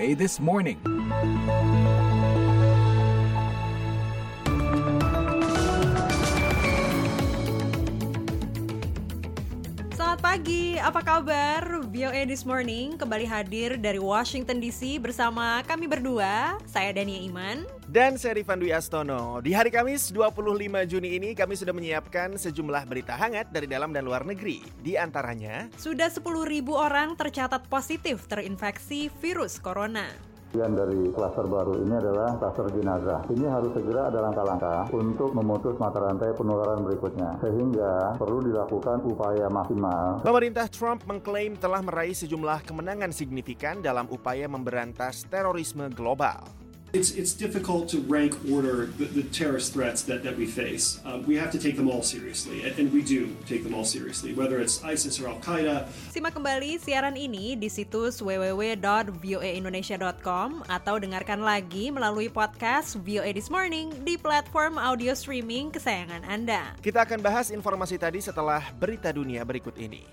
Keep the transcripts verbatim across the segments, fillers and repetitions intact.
A This Morning. Selamat pagi, apa kabar? V O A This Morning kembali hadir dari Washington D C bersama kami berdua. Saya Dania Iman dan saya Rifan Dwi Astono. Di hari Kamis dua puluh lima Juni ini kami sudah menyiapkan sejumlah berita hangat dari dalam dan luar negeri. Di antaranya, sudah sepuluh ribu orang tercatat positif terinfeksi virus corona. Bagian dari klaster baru ini adalah klaster jenazah. Ini harus segera ada langkah-langkah untuk memutus mata rantai penularan berikutnya. Sehingga perlu dilakukan upaya maksimal. Pemerintah Trump mengklaim telah meraih sejumlah kemenangan signifikan dalam upaya memberantas terorisme global. It's it's difficult to rank order the, the terrorist threats that, that we face. Uh, we have to take them all seriously, and, and we do take them all seriously, whether it's ISIS or Al-Qaeda. Simak kembali siaran ini di situs w w w dot v o a indonesia dot com atau dengarkan lagi melalui podcast V O A This Morning di platform audio streaming kesayangan Anda. Kita akan bahas informasi tadi setelah berita dunia berikut ini.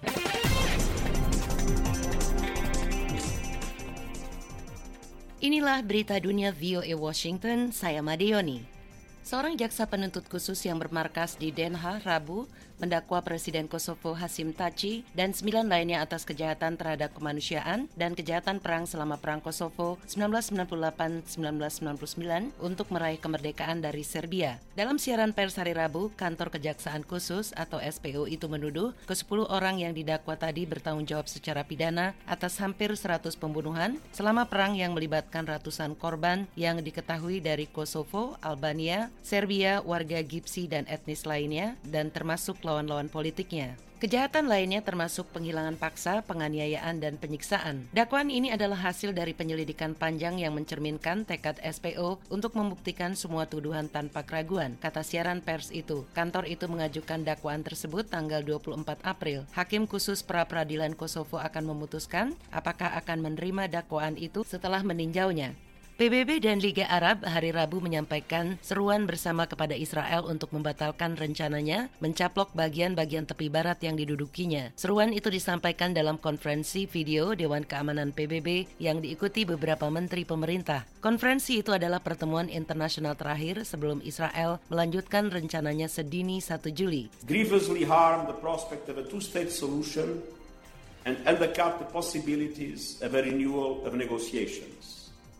Inilah berita dunia V O A Washington, saya Madioni. Seorang jaksa penuntut khusus yang bermarkas di Den Haag, Rabu, mendakwa Presiden Kosovo Hashim Thaçi dan sembilan lainnya atas kejahatan terhadap kemanusiaan dan kejahatan perang selama Perang Kosovo seribu sembilan ratus sembilan puluh delapan sampai seribu sembilan ratus sembilan puluh sembilan untuk meraih kemerdekaan dari Serbia. Dalam siaran pers hari Rabu, Kantor Kejaksaan Khusus atau S P O itu menuduh kesepuluh orang yang didakwa tadi bertanggung jawab secara pidana atas hampir seratus pembunuhan selama perang yang melibatkan ratusan korban yang diketahui dari Kosovo, Albania, Serbia, warga Gipsi dan etnis lainnya, dan termasuk lawan-lawan politiknya. Kejahatan lainnya termasuk penghilangan paksa, penganiayaan, dan penyiksaan. Dakwaan ini adalah hasil dari penyelidikan panjang yang mencerminkan tekad S P O untuk membuktikan semua tuduhan tanpa keraguan, kata siaran pers itu. Kantor itu mengajukan dakwaan tersebut tanggal dua puluh empat April. Hakim khusus pra-peradilan Kosovo akan memutuskan apakah akan menerima dakwaan itu setelah meninjaunya. P B B dan Liga Arab hari Rabu menyampaikan seruan bersama kepada Israel untuk membatalkan rencananya mencaplok bagian-bagian tepi barat yang didudukinya. Seruan itu disampaikan dalam konferensi video Dewan Keamanan P B B yang diikuti beberapa menteri pemerintah. Konferensi itu adalah pertemuan internasional terakhir sebelum Israel melanjutkan rencananya sedini satu Juli. Grievously harm the prospect of a two-state solution and undercut the possibilities of a renewal of negotiations.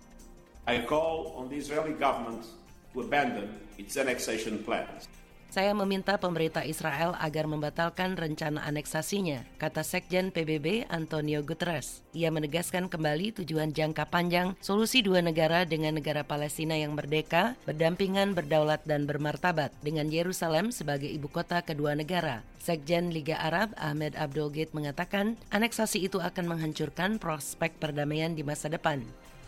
I call on the Israeli government to abandon its annexation plans. Saya meminta pemerintah Israel agar membatalkan rencana aneksasinya, kata Sekjen P B B Antonio Guterres. Ia menegaskan kembali tujuan jangka panjang solusi dua negara dengan negara Palestina yang merdeka, berdampingan, berdaulat, dan bermartabat, dengan Yerusalem sebagai ibu kota kedua negara. Sekjen Liga Arab Ahmed Abdul Gate mengatakan aneksasi itu akan menghancurkan prospek perdamaian di masa depan.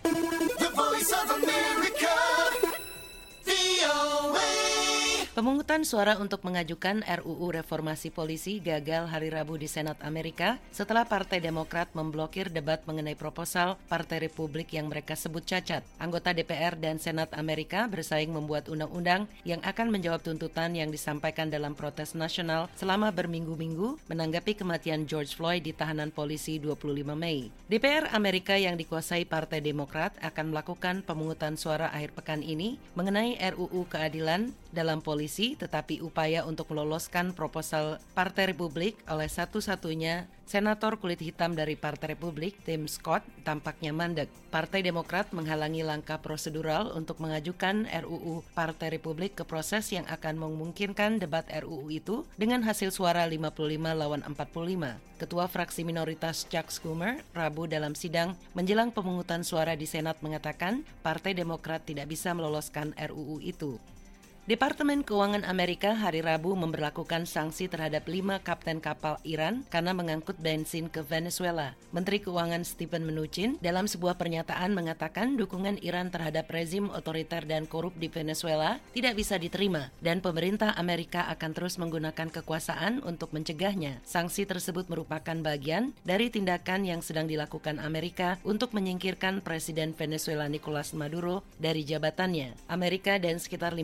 Pemungutan suara untuk mengajukan R U U reformasi polisi gagal hari Rabu di Senat Amerika setelah Partai Demokrat memblokir debat mengenai proposal Partai Republik yang mereka sebut cacat. Anggota D P R dan Senat Amerika bersaing membuat undang-undang yang akan menjawab tuntutan yang disampaikan dalam protes nasional selama berminggu-minggu menanggapi kematian George Floyd di tahanan polisi dua puluh lima Mei. D P R Amerika yang dikuasai Partai Demokrat akan melakukan pemungutan suara akhir pekan ini mengenai R U U keadilan dalam polisi, tetapi upaya untuk meloloskan proposal Partai Republik oleh satu-satunya senator kulit hitam dari Partai Republik, Tim Scott, tampaknya mandek. Partai Demokrat menghalangi langkah prosedural untuk mengajukan R U U Partai Republik ke proses yang akan memungkinkan debat R U U itu dengan hasil suara lima puluh lima lawan empat puluh lima. Ketua fraksi minoritas Chuck Schumer, Rabu dalam sidang menjelang pemungutan suara di Senat mengatakan Partai Demokrat tidak bisa meloloskan R U U itu. Departemen Keuangan Amerika hari Rabu memberlakukan sanksi terhadap lima kapten kapal Iran karena mengangkut bensin ke Venezuela. Menteri Keuangan Steven Mnuchin dalam sebuah pernyataan mengatakan dukungan Iran terhadap rezim otoriter dan korup di Venezuela tidak bisa diterima dan pemerintah Amerika akan terus menggunakan kekuasaan untuk mencegahnya. Sanksi tersebut merupakan bagian dari tindakan yang sedang dilakukan Amerika untuk menyingkirkan Presiden Venezuela Nicolas Maduro dari jabatannya. Amerika dan sekitar lima puluh negara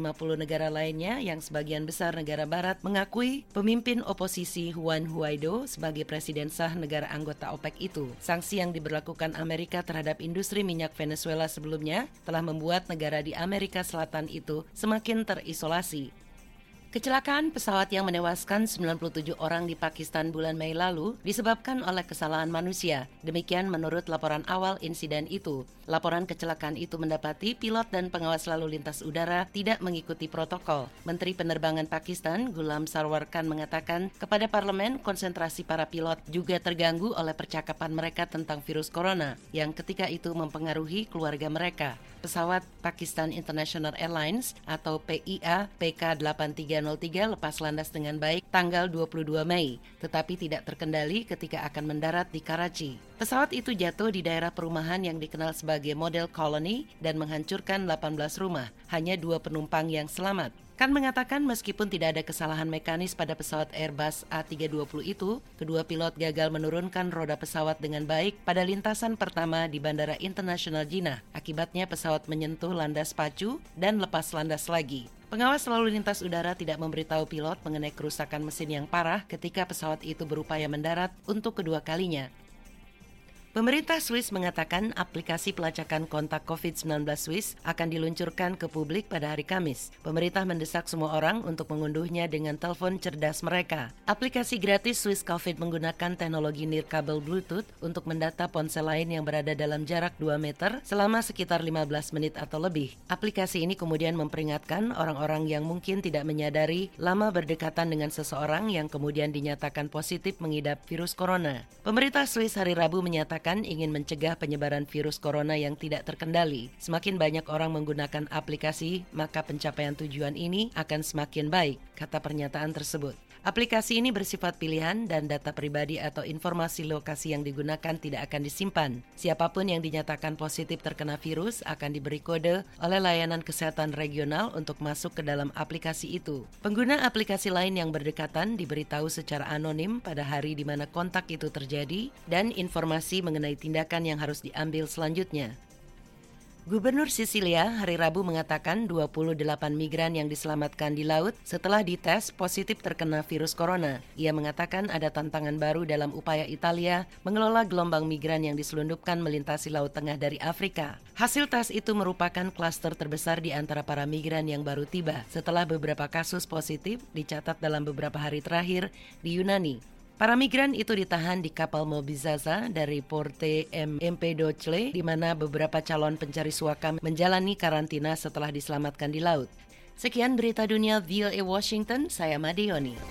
negara lainnya yang sebagian besar negara barat mengakui pemimpin oposisi Juan Guaido sebagai presiden sah negara anggota OPEC itu. Sanksi yang diberlakukan Amerika terhadap industri minyak Venezuela sebelumnya telah membuat negara di Amerika Selatan itu semakin terisolasi. Kecelakaan pesawat yang menewaskan sembilan puluh tujuh orang di Pakistan bulan Mei lalu disebabkan oleh kesalahan manusia. Demikian menurut laporan awal insiden itu. Laporan kecelakaan itu mendapati pilot dan pengawas lalu lintas udara tidak mengikuti protokol. Menteri Penerbangan Pakistan, Ghulam Sarwar Khan, mengatakan kepada parlemen konsentrasi para pilot juga terganggu oleh percakapan mereka tentang virus corona yang ketika itu mempengaruhi keluarga mereka. Pesawat Pakistan International Airlines atau P I A P K delapan tiga nol tiga lepas landas dengan baik tanggal dua puluh dua Mei, tetapi tidak terkendali ketika akan mendarat di Karachi. Pesawat itu jatuh di daerah perumahan yang dikenal sebagai Model Colony dan menghancurkan delapan belas rumah. Hanya dua penumpang yang selamat. Khan mengatakan meskipun tidak ada kesalahan mekanis pada pesawat Airbus A tiga dua nol itu, kedua pilot gagal menurunkan roda pesawat dengan baik pada lintasan pertama di Bandara Internasional Jinnah. Akibatnya pesawat menyentuh landas pacu dan lepas landas lagi. Pengawas lalu lintas udara tidak memberitahu pilot mengenai kerusakan mesin yang parah ketika pesawat itu berupaya mendarat untuk kedua kalinya. Pemerintah Swiss mengatakan aplikasi pelacakan kontak covid sembilan belas Swiss akan diluncurkan ke publik pada hari Kamis. Pemerintah mendesak semua orang untuk mengunduhnya dengan telepon cerdas mereka. Aplikasi gratis Swiss Covid menggunakan teknologi nirkabel Bluetooth untuk mendata ponsel lain yang berada dalam jarak dua meter selama sekitar lima belas menit atau lebih. Aplikasi ini kemudian memperingatkan orang-orang yang mungkin tidak menyadari lama berdekatan dengan seseorang yang kemudian dinyatakan positif mengidap virus corona. Pemerintah Swiss hari Rabu menyatakan ingin mencegah penyebaran virus corona yang tidak terkendali. Semakin banyak orang menggunakan aplikasi, maka pencapaian tujuan ini akan semakin baik, kata pernyataan tersebut. Aplikasi ini bersifat pilihan dan data pribadi atau informasi lokasi yang digunakan tidak akan disimpan. Siapapun yang dinyatakan positif terkena virus akan diberi kode oleh layanan kesehatan regional untuk masuk ke dalam aplikasi itu. Pengguna aplikasi lain yang berdekatan diberitahu secara anonim pada hari di mana kontak itu terjadi dan informasi mengenai tindakan yang harus diambil selanjutnya. Gubernur Sisilia hari Rabu mengatakan dua puluh delapan migran yang diselamatkan di laut setelah dites positif terkena virus corona. Ia mengatakan ada tantangan baru dalam upaya Italia mengelola gelombang migran yang diselundupkan melintasi Laut Tengah dari Afrika. Hasil tes itu merupakan klaster terbesar di antara para migran yang baru tiba setelah beberapa kasus positif dicatat dalam beberapa hari terakhir di Yunani. Para migran itu ditahan di kapal Mobizaza dari Porte Empedocle, di mana beberapa calon pencari suaka menjalani karantina setelah diselamatkan di laut. Sekian berita dunia V O A Washington, saya Madioni.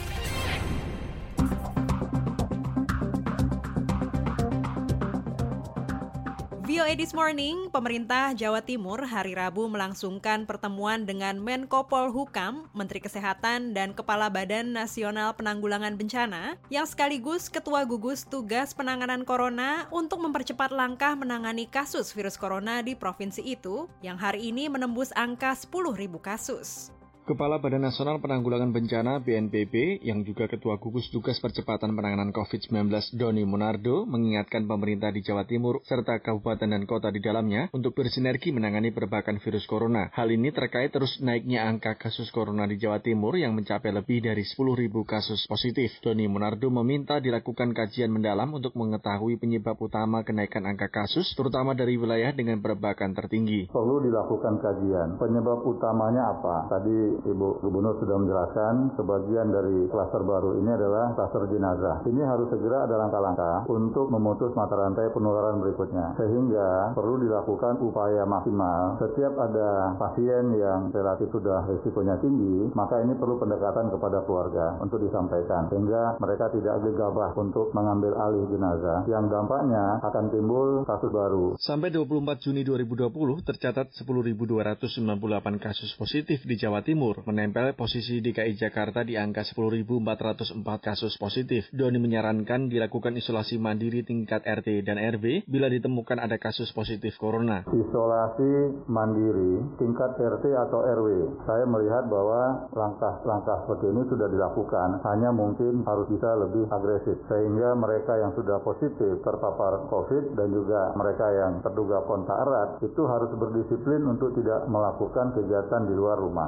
V O A This Morning, pemerintah Jawa Timur hari Rabu melangsungkan pertemuan dengan Menko Polhukam, Menteri Kesehatan, dan Kepala Badan Nasional Penanggulangan Bencana, yang sekaligus Ketua Gugus Tugas Penanganan Corona untuk mempercepat langkah menangani kasus virus corona di provinsi itu, yang hari ini menembus angka sepuluh ribu kasus. Kepala Badan Nasional Penanggulangan Bencana B N P B yang juga Ketua Gugus Tugas Percepatan Penanganan covid sembilan belas Doni Monardo mengingatkan pemerintah di Jawa Timur serta kabupaten dan kota di dalamnya untuk bersinergi menangani perbakan virus corona. Hal ini terkait terus naiknya angka kasus corona di Jawa Timur yang mencapai lebih dari sepuluh ribu kasus positif. Doni Monardo meminta dilakukan kajian mendalam untuk mengetahui penyebab utama kenaikan angka kasus, terutama dari wilayah dengan perbakan tertinggi. Perlu dilakukan kajian. Penyebab utamanya apa? Tadi Ibu Gubernur sudah menjelaskan sebagian dari klaster baru ini adalah klaster jenazah. Ini harus segera ada langkah-langkah untuk memutus mata rantai penularan berikutnya. Sehingga perlu dilakukan upaya maksimal. Setiap ada pasien yang relatif sudah risikonya tinggi, maka ini perlu pendekatan kepada keluarga untuk disampaikan. Sehingga mereka tidak gegabah untuk mengambil alih jenazah. Yang dampaknya akan timbul kasus baru. Sampai dua puluh empat Juni dua ribu dua puluh tercatat sepuluh ribu dua ratus sembilan puluh delapan kasus positif di Jawa Timur, menempel posisi D K I Jakarta di angka sepuluh ribu empat ratus empat kasus positif. Doni menyarankan dilakukan isolasi mandiri tingkat R T dan R W bila ditemukan ada kasus positif corona. Isolasi mandiri tingkat R T atau R W, saya melihat bahwa langkah-langkah seperti ini sudah dilakukan, hanya mungkin harus bisa lebih agresif, sehingga mereka yang sudah positif terpapar COVID dan juga mereka yang terduga kontak erat itu harus berdisiplin untuk tidak melakukan kegiatan di luar rumah. Menteri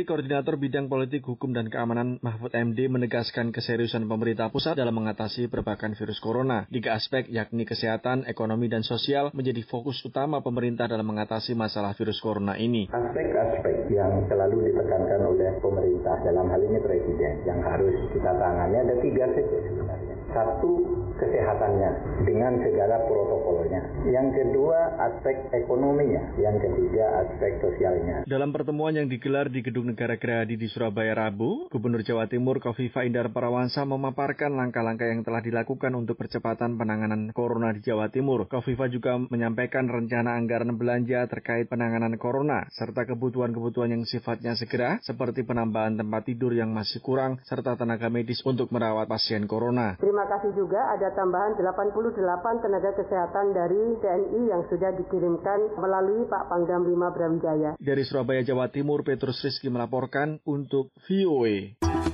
Kapolri, Koordinator Bidang Politik, Hukum, dan Keamanan Mahfud M D menegaskan keseriusan pemerintah pusat dalam mengatasi perbakan virus corona. Tiga aspek yakni kesehatan, ekonomi, dan sosial menjadi fokus utama pemerintah dalam mengatasi masalah virus corona ini. Aspek-aspek yang selalu ditekankan oleh pemerintah, dalam hal ini Presiden, yang harus kita tangani ada tiga saja sebenarnya. Satu, kesehatannya dengan segala protokolnya. Yang kedua, aspek ekonominya. Yang ketiga, aspek sosialnya. Dalam pertemuan yang digelar di Gedung Negara Gerahadi di Surabaya Rabu, Gubernur Jawa Timur Khofifah Indar Parawansa memaparkan langkah-langkah yang telah dilakukan untuk percepatan penanganan corona di Jawa Timur. Khofifah juga menyampaikan rencana anggaran belanja terkait penanganan corona, serta kebutuhan-kebutuhan yang sifatnya segera, seperti penambahan tempat tidur yang masih kurang, serta tenaga medis untuk merawat pasien corona. Terima kasih juga ada tambahan delapan puluh delapan tenaga kesehatan dari T N I yang sudah dikirimkan melalui Pak Pangdam lima Brawijaya. Dari Surabaya, Jawa Timur, Petrus Rizky melaporkan untuk V O A.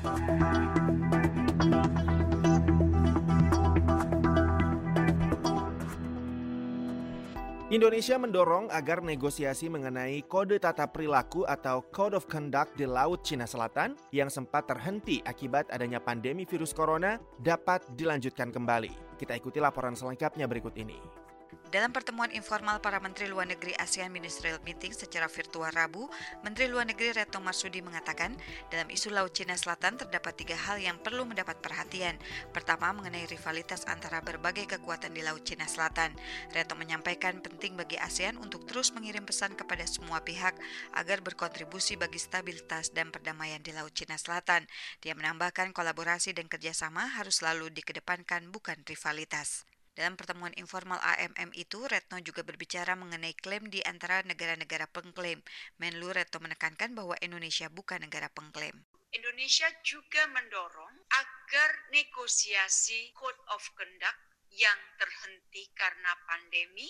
Indonesia mendorong agar negosiasi mengenai kode tata perilaku atau Code of Conduct di Laut Cina Selatan yang sempat terhenti akibat adanya pandemi virus corona dapat dilanjutkan kembali. Kita ikuti laporan selengkapnya berikut ini. Dalam pertemuan informal para Menteri Luar Negeri ASEAN Ministerial Meeting secara virtual Rabu, Menteri Luar Negeri Retno Marsudi mengatakan, dalam isu Laut Cina Selatan terdapat tiga hal yang perlu mendapat perhatian. Pertama, mengenai rivalitas antara berbagai kekuatan di Laut Cina Selatan. Retno menyampaikan penting bagi ASEAN untuk terus mengirim pesan kepada semua pihak agar berkontribusi bagi stabilitas dan perdamaian di Laut Cina Selatan. Dia menambahkan kolaborasi dan kerjasama harus selalu dikedepankan, bukan rivalitas. Dalam pertemuan informal A M M itu, Retno juga berbicara mengenai klaim di antara negara-negara pengklaim. Menlu Retno menekankan bahwa Indonesia bukan negara pengklaim. Indonesia juga mendorong agar negosiasi Code of Conduct yang terhenti karena pandemi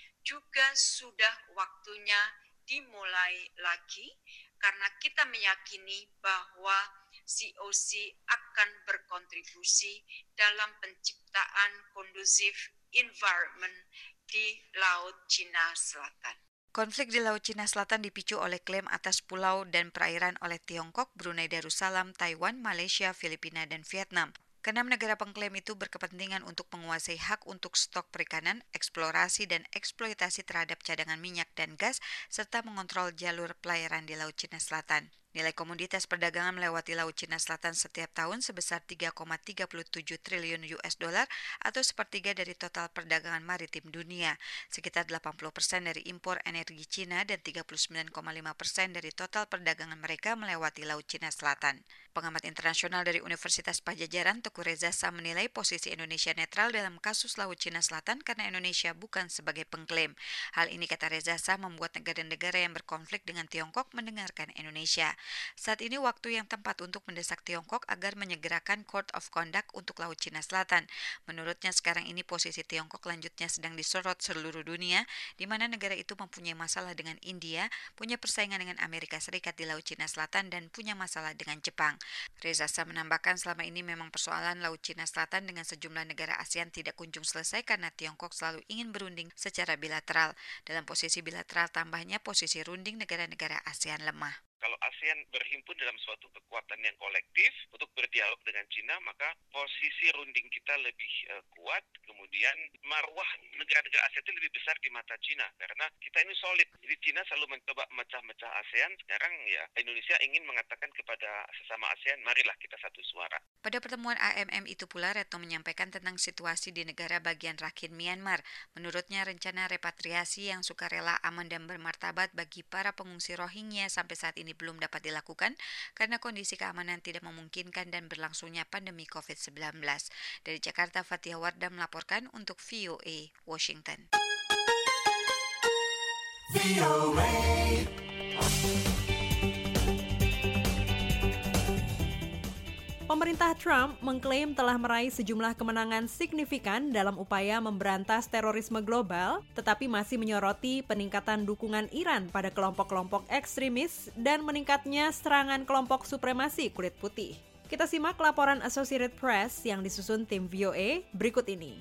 juga sudah waktunya dimulai lagi, karena kita meyakini bahwa C O C akan berkontribusi dalam penciptaan kondusif environment di Laut Cina Selatan. Konflik di Laut Cina Selatan dipicu oleh klaim atas pulau dan perairan oleh Tiongkok, Brunei Darussalam, Taiwan, Malaysia, Filipina, dan Vietnam. Keenam negara pengklaim itu berkepentingan untuk menguasai hak untuk stok perikanan, eksplorasi dan eksploitasi terhadap cadangan minyak dan gas, serta mengontrol jalur pelayaran di Laut Cina Selatan. Nilai komoditas perdagangan melewati Laut Cina Selatan setiap tahun sebesar tiga koma tiga tujuh triliun U S dollar atau sepertiga dari total perdagangan maritim dunia. Sekitar delapan puluh persen dari impor energi Cina dan tiga puluh sembilan koma lima persen dari total perdagangan mereka melewati Laut Cina Selatan. Pengamat internasional dari Universitas Pajajaran, Teguh Reza Shah, menilai posisi Indonesia netral dalam kasus Laut Cina Selatan karena Indonesia bukan sebagai pengklaim. Hal ini, kata Reza Shah, membuat negara-negara yang berkonflik dengan Tiongkok mendengarkan Indonesia. Saat ini waktu yang tepat untuk mendesak Tiongkok agar menyegerakan Code of Conduct untuk Laut Cina Selatan. Menurutnya sekarang ini posisi Tiongkok lanjutnya sedang disorot seluruh dunia, di mana negara itu mempunyai masalah dengan India, punya persaingan dengan Amerika Serikat di Laut Cina Selatan, dan punya masalah dengan Jepang. Reza Shah menambahkan selama ini memang persoalan Laut Cina Selatan dengan sejumlah negara ASEAN tidak kunjung selesai karena Tiongkok selalu ingin berunding secara bilateral. Dalam posisi bilateral tambahnya posisi runding negara-negara ASEAN lemah. Kalau ASEAN berhimpun dalam suatu kekuatan yang kolektif untuk berdialog dengan Cina, maka posisi runding kita lebih uh, kuat. Kemudian marwah negara-negara ASEAN itu lebih besar di mata Cina, karena kita ini solid. Jadi Cina selalu mencoba mecah-mecah ASEAN. Sekarang ya Indonesia ingin mengatakan kepada sesama ASEAN, marilah kita satu suara. Pada pertemuan A M M itu pula, Retno menyampaikan tentang situasi di negara bagian Rakhine Myanmar. Menurutnya rencana repatriasi yang sukarela, aman dan bermartabat bagi para pengungsi Rohingya sampai saat ini ini belum dapat dilakukan karena kondisi keamanan tidak memungkinkan dan berlangsungnya pandemi covid sembilan belas. Dari Jakarta, Fathia Wardah melaporkan untuk V O A Washington. V O A. Pemerintah Trump mengklaim telah meraih sejumlah kemenangan signifikan dalam upaya memberantas terorisme global, tetapi masih menyoroti peningkatan dukungan Iran pada kelompok-kelompok ekstremis dan meningkatnya serangan kelompok supremasi kulit putih. Kita simak laporan Associated Press yang disusun tim V O A berikut ini.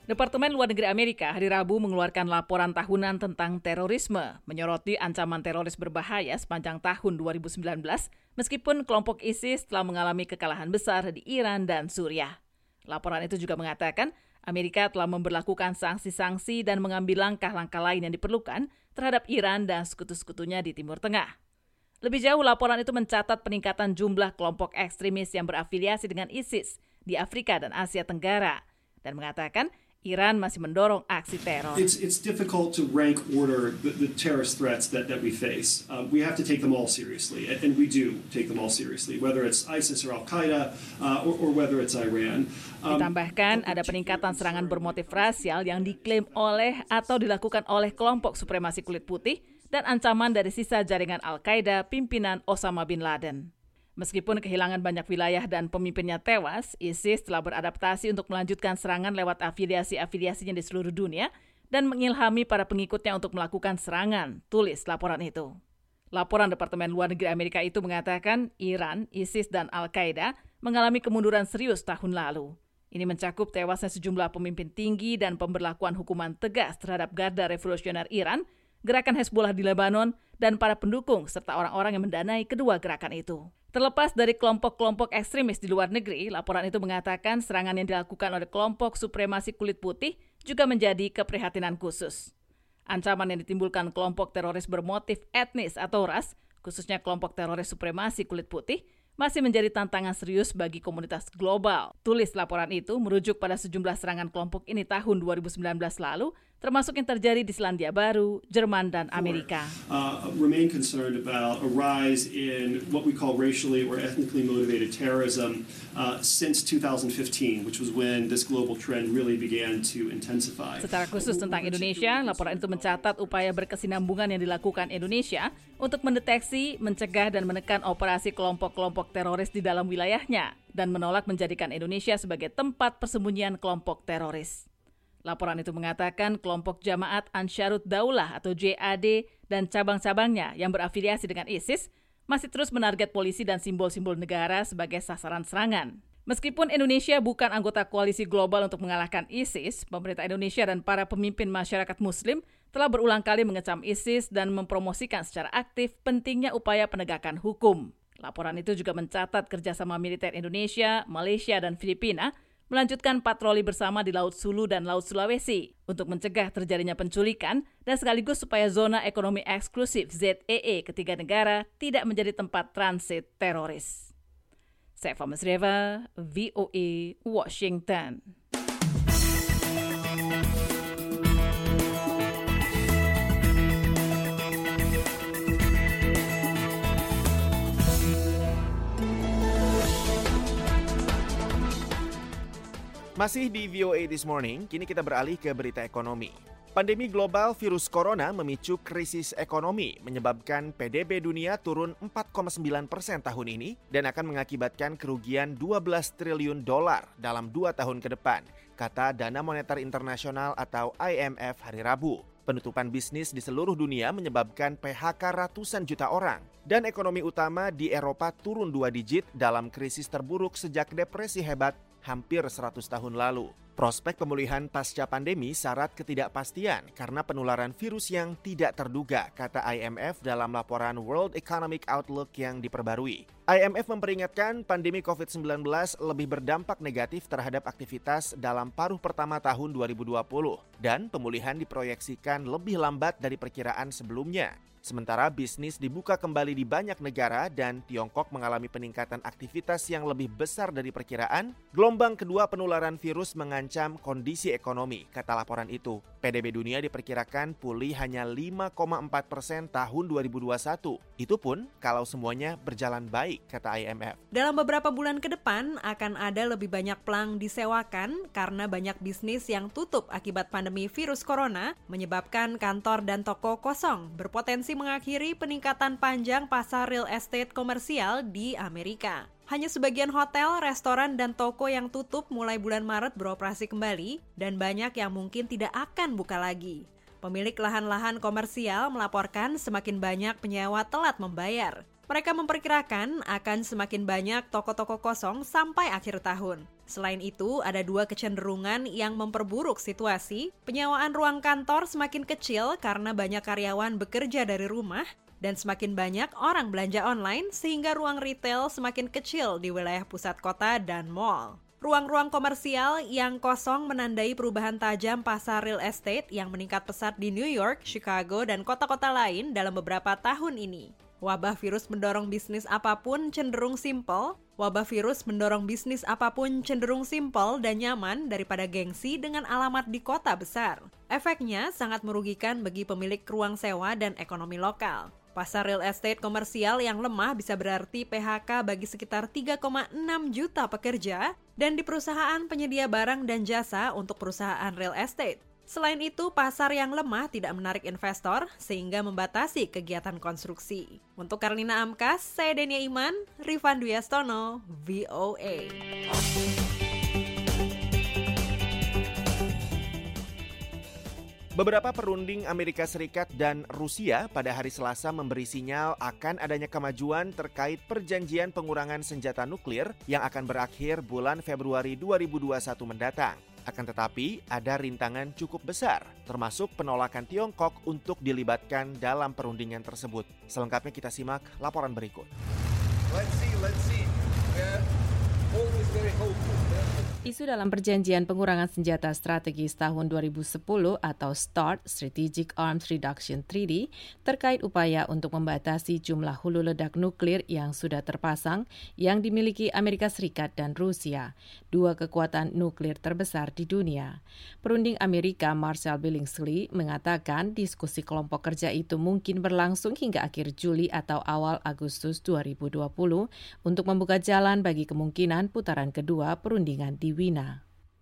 Departemen Luar Negeri Amerika hari Rabu mengeluarkan laporan tahunan tentang terorisme, menyoroti ancaman teroris berbahaya sepanjang tahun dua ribu sembilan belas, meskipun kelompok ISIS telah mengalami kekalahan besar di Iran dan Suriah. Laporan itu juga mengatakan Amerika telah memberlakukan sanksi-sanksi dan mengambil langkah-langkah lain yang diperlukan terhadap Iran dan sekutu-sekutunya di Timur Tengah. Lebih jauh, laporan itu mencatat peningkatan jumlah kelompok ekstremis yang berafiliasi dengan ISIS di Afrika dan Asia Tenggara, dan mengatakan Iran masih mendorong aksi teror. It's it's difficult to rank order the, the terrorist threats that, that we face. Uh, we have to take them all seriously, and, and we do take them all seriously, whether it's ISIS or Al-Qaeda uh, or, or whether it's Iran. Um, Ditambahkan ada peningkatan serangan bermotif rasial yang diklaim oleh atau dilakukan oleh kelompok supremasi kulit putih dan ancaman dari sisa jaringan Al-Qaeda pimpinan Osama bin Laden. Meskipun kehilangan banyak wilayah dan pemimpinnya tewas, ISIS telah beradaptasi untuk melanjutkan serangan lewat afiliasi-afiliasinya di seluruh dunia dan mengilhami para pengikutnya untuk melakukan serangan, tulis laporan itu. Laporan Departemen Luar Negeri Amerika itu mengatakan Iran, ISIS, dan Al-Qaeda mengalami kemunduran serius tahun lalu. Ini mencakup tewasnya sejumlah pemimpin tinggi dan pemberlakuan hukuman tegas terhadap Garda Revolusioner Iran, gerakan Hezbollah di Lebanon, dan para pendukung serta orang-orang yang mendanai kedua gerakan itu. Terlepas dari kelompok-kelompok ekstremis di luar negeri, laporan itu mengatakan serangan yang dilakukan oleh kelompok supremasi kulit putih juga menjadi keprihatinan khusus. Ancaman yang ditimbulkan kelompok teroris bermotif etnis atau ras, khususnya kelompok teroris supremasi kulit putih, masih menjadi tantangan serius bagi komunitas global. Tulis laporan itu merujuk pada sejumlah serangan kelompok ini tahun dua ribu sembilan belas lalu, termasuk yang terjadi di Selandia Baru, Jerman, dan Amerika. Uh, remain concerned about a rise in what we call racially or ethnically motivated terrorism uh, since two thousand fifteen, which was when this global trend really began to intensify. Secara khusus tentang Indonesia, laporan itu mencatat upaya berkesinambungan yang dilakukan Indonesia untuk mendeteksi, mencegah, dan menekan operasi kelompok-kelompok teroris di dalam wilayahnya dan menolak menjadikan Indonesia sebagai tempat persembunyian kelompok teroris. Laporan itu mengatakan kelompok Jamaat Ansharut Daulah atau J A D dan cabang-cabangnya yang berafiliasi dengan ISIS masih terus menarget polisi dan simbol-simbol negara sebagai sasaran serangan. Meskipun Indonesia bukan anggota koalisi global untuk mengalahkan ISIS, pemerintah Indonesia dan para pemimpin masyarakat Muslim telah berulang kali mengecam ISIS dan mempromosikan secara aktif pentingnya upaya penegakan hukum. Laporan itu juga mencatat kerjasama militer Indonesia, Malaysia, dan Filipina melanjutkan patroli bersama di Laut Sulu dan Laut Sulawesi untuk mencegah terjadinya penculikan dan sekaligus supaya zona ekonomi eksklusif Z E E ketiga negara tidak menjadi tempat transit teroris. Saifa Masrieva, V O A, Washington. Masih di V O A This Morning, kini kita beralih ke berita ekonomi. Pandemi global virus corona memicu krisis ekonomi, menyebabkan P D B dunia turun empat koma sembilan persen tahun ini dan akan mengakibatkan kerugian dua belas triliun dolar dalam dua tahun ke depan, kata Dana Moneter Internasional atau I M F hari Rabu. Penutupan bisnis di seluruh dunia menyebabkan P H K ratusan juta orang, dan ekonomi utama di Eropa turun dua digit dalam krisis terburuk sejak depresi hebat hampir seratus tahun lalu. Prospek pemulihan pasca pandemi syarat ketidakpastian karena penularan virus yang tidak terduga, kata I M F dalam laporan World Economic Outlook yang diperbarui. I M F memperingatkan pandemi covid sembilan belas lebih berdampak negatif terhadap aktivitas dalam paruh pertama tahun dua ribu dua puluh dan pemulihan diproyeksikan lebih lambat dari perkiraan sebelumnya. Sementara bisnis dibuka kembali di banyak negara dan Tiongkok mengalami peningkatan aktivitas yang lebih besar dari perkiraan, gelombang kedua penularan virus mengancam kondisi ekonomi, kata laporan itu. P D B dunia diperkirakan pulih hanya lima koma empat persen tahun dua ribu dua puluh satu. Itu pun kalau semuanya berjalan baik, kata I M F. Dalam beberapa bulan ke depan akan ada lebih banyak pelang disewakan karena banyak bisnis yang tutup akibat pandemi virus corona menyebabkan kantor dan toko kosong, berpotensi mengakhiri peningkatan panjang pasar real estate komersial di Amerika. Hanya sebagian hotel, restoran, dan toko yang tutup mulai bulan Maret beroperasi kembali dan banyak yang mungkin tidak akan buka lagi. Pemilik lahan-lahan komersial melaporkan semakin banyak penyewa telat membayar. Mereka memperkirakan akan semakin banyak toko-toko kosong sampai akhir tahun. Selain itu, ada dua kecenderungan yang memperburuk situasi. Penyewaan ruang kantor semakin kecil karena banyak karyawan bekerja dari rumah, dan semakin banyak orang belanja online sehingga ruang retail semakin kecil di wilayah pusat kota dan mall. Ruang-ruang komersial yang kosong menandai perubahan tajam pasar real estate yang meningkat pesat di New York, Chicago, dan kota-kota lain dalam beberapa tahun ini. Wabah virus mendorong bisnis apapun cenderung simpel. Wabah virus mendorong bisnis apapun cenderung simpel dan nyaman daripada gengsi dengan alamat di kota besar. Efeknya sangat merugikan bagi pemilik ruang sewa dan ekonomi lokal. Pasar real estate komersial yang lemah bisa berarti P H K bagi sekitar tiga koma enam juta pekerja dan di perusahaan penyedia barang dan jasa untuk perusahaan real estate. Selain itu, pasar yang lemah tidak menarik investor sehingga membatasi kegiatan konstruksi. Untuk Karlina Amkas, saya Denia Iman, Rifan Dwiastono, V O A. Beberapa perunding Amerika Serikat dan Rusia pada hari Selasa memberi sinyal akan adanya kemajuan terkait perjanjian pengurangan senjata nuklir yang akan berakhir bulan Februari dua ribu dua puluh satu mendatang. Akan tetapi, ada rintangan cukup besar, termasuk penolakan Tiongkok untuk dilibatkan dalam perundingan tersebut. Selengkapnya kita simak laporan berikut. Let's see, let's see. We're always very hopeful. Isu dalam perjanjian pengurangan senjata strategis tahun dua ribu sepuluh atau START, Strategic Arms Reduction Treaty, terkait upaya untuk membatasi jumlah hulu ledak nuklir yang sudah terpasang yang dimiliki Amerika Serikat dan Rusia, dua kekuatan nuklir terbesar di dunia. Perunding Amerika Marshall Billingsley mengatakan diskusi kelompok kerja itu mungkin berlangsung hingga akhir Juli atau awal Agustus dua ribu dua puluh untuk membuka jalan bagi kemungkinan putaran kedua perundingan di Wina.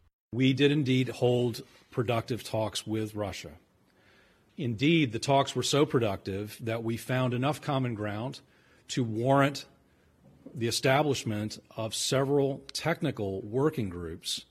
We did indeed hold productive talks with Russia. Indeed, the talks were so productive that we found enough common ground to warrant the establishment of several technical working groups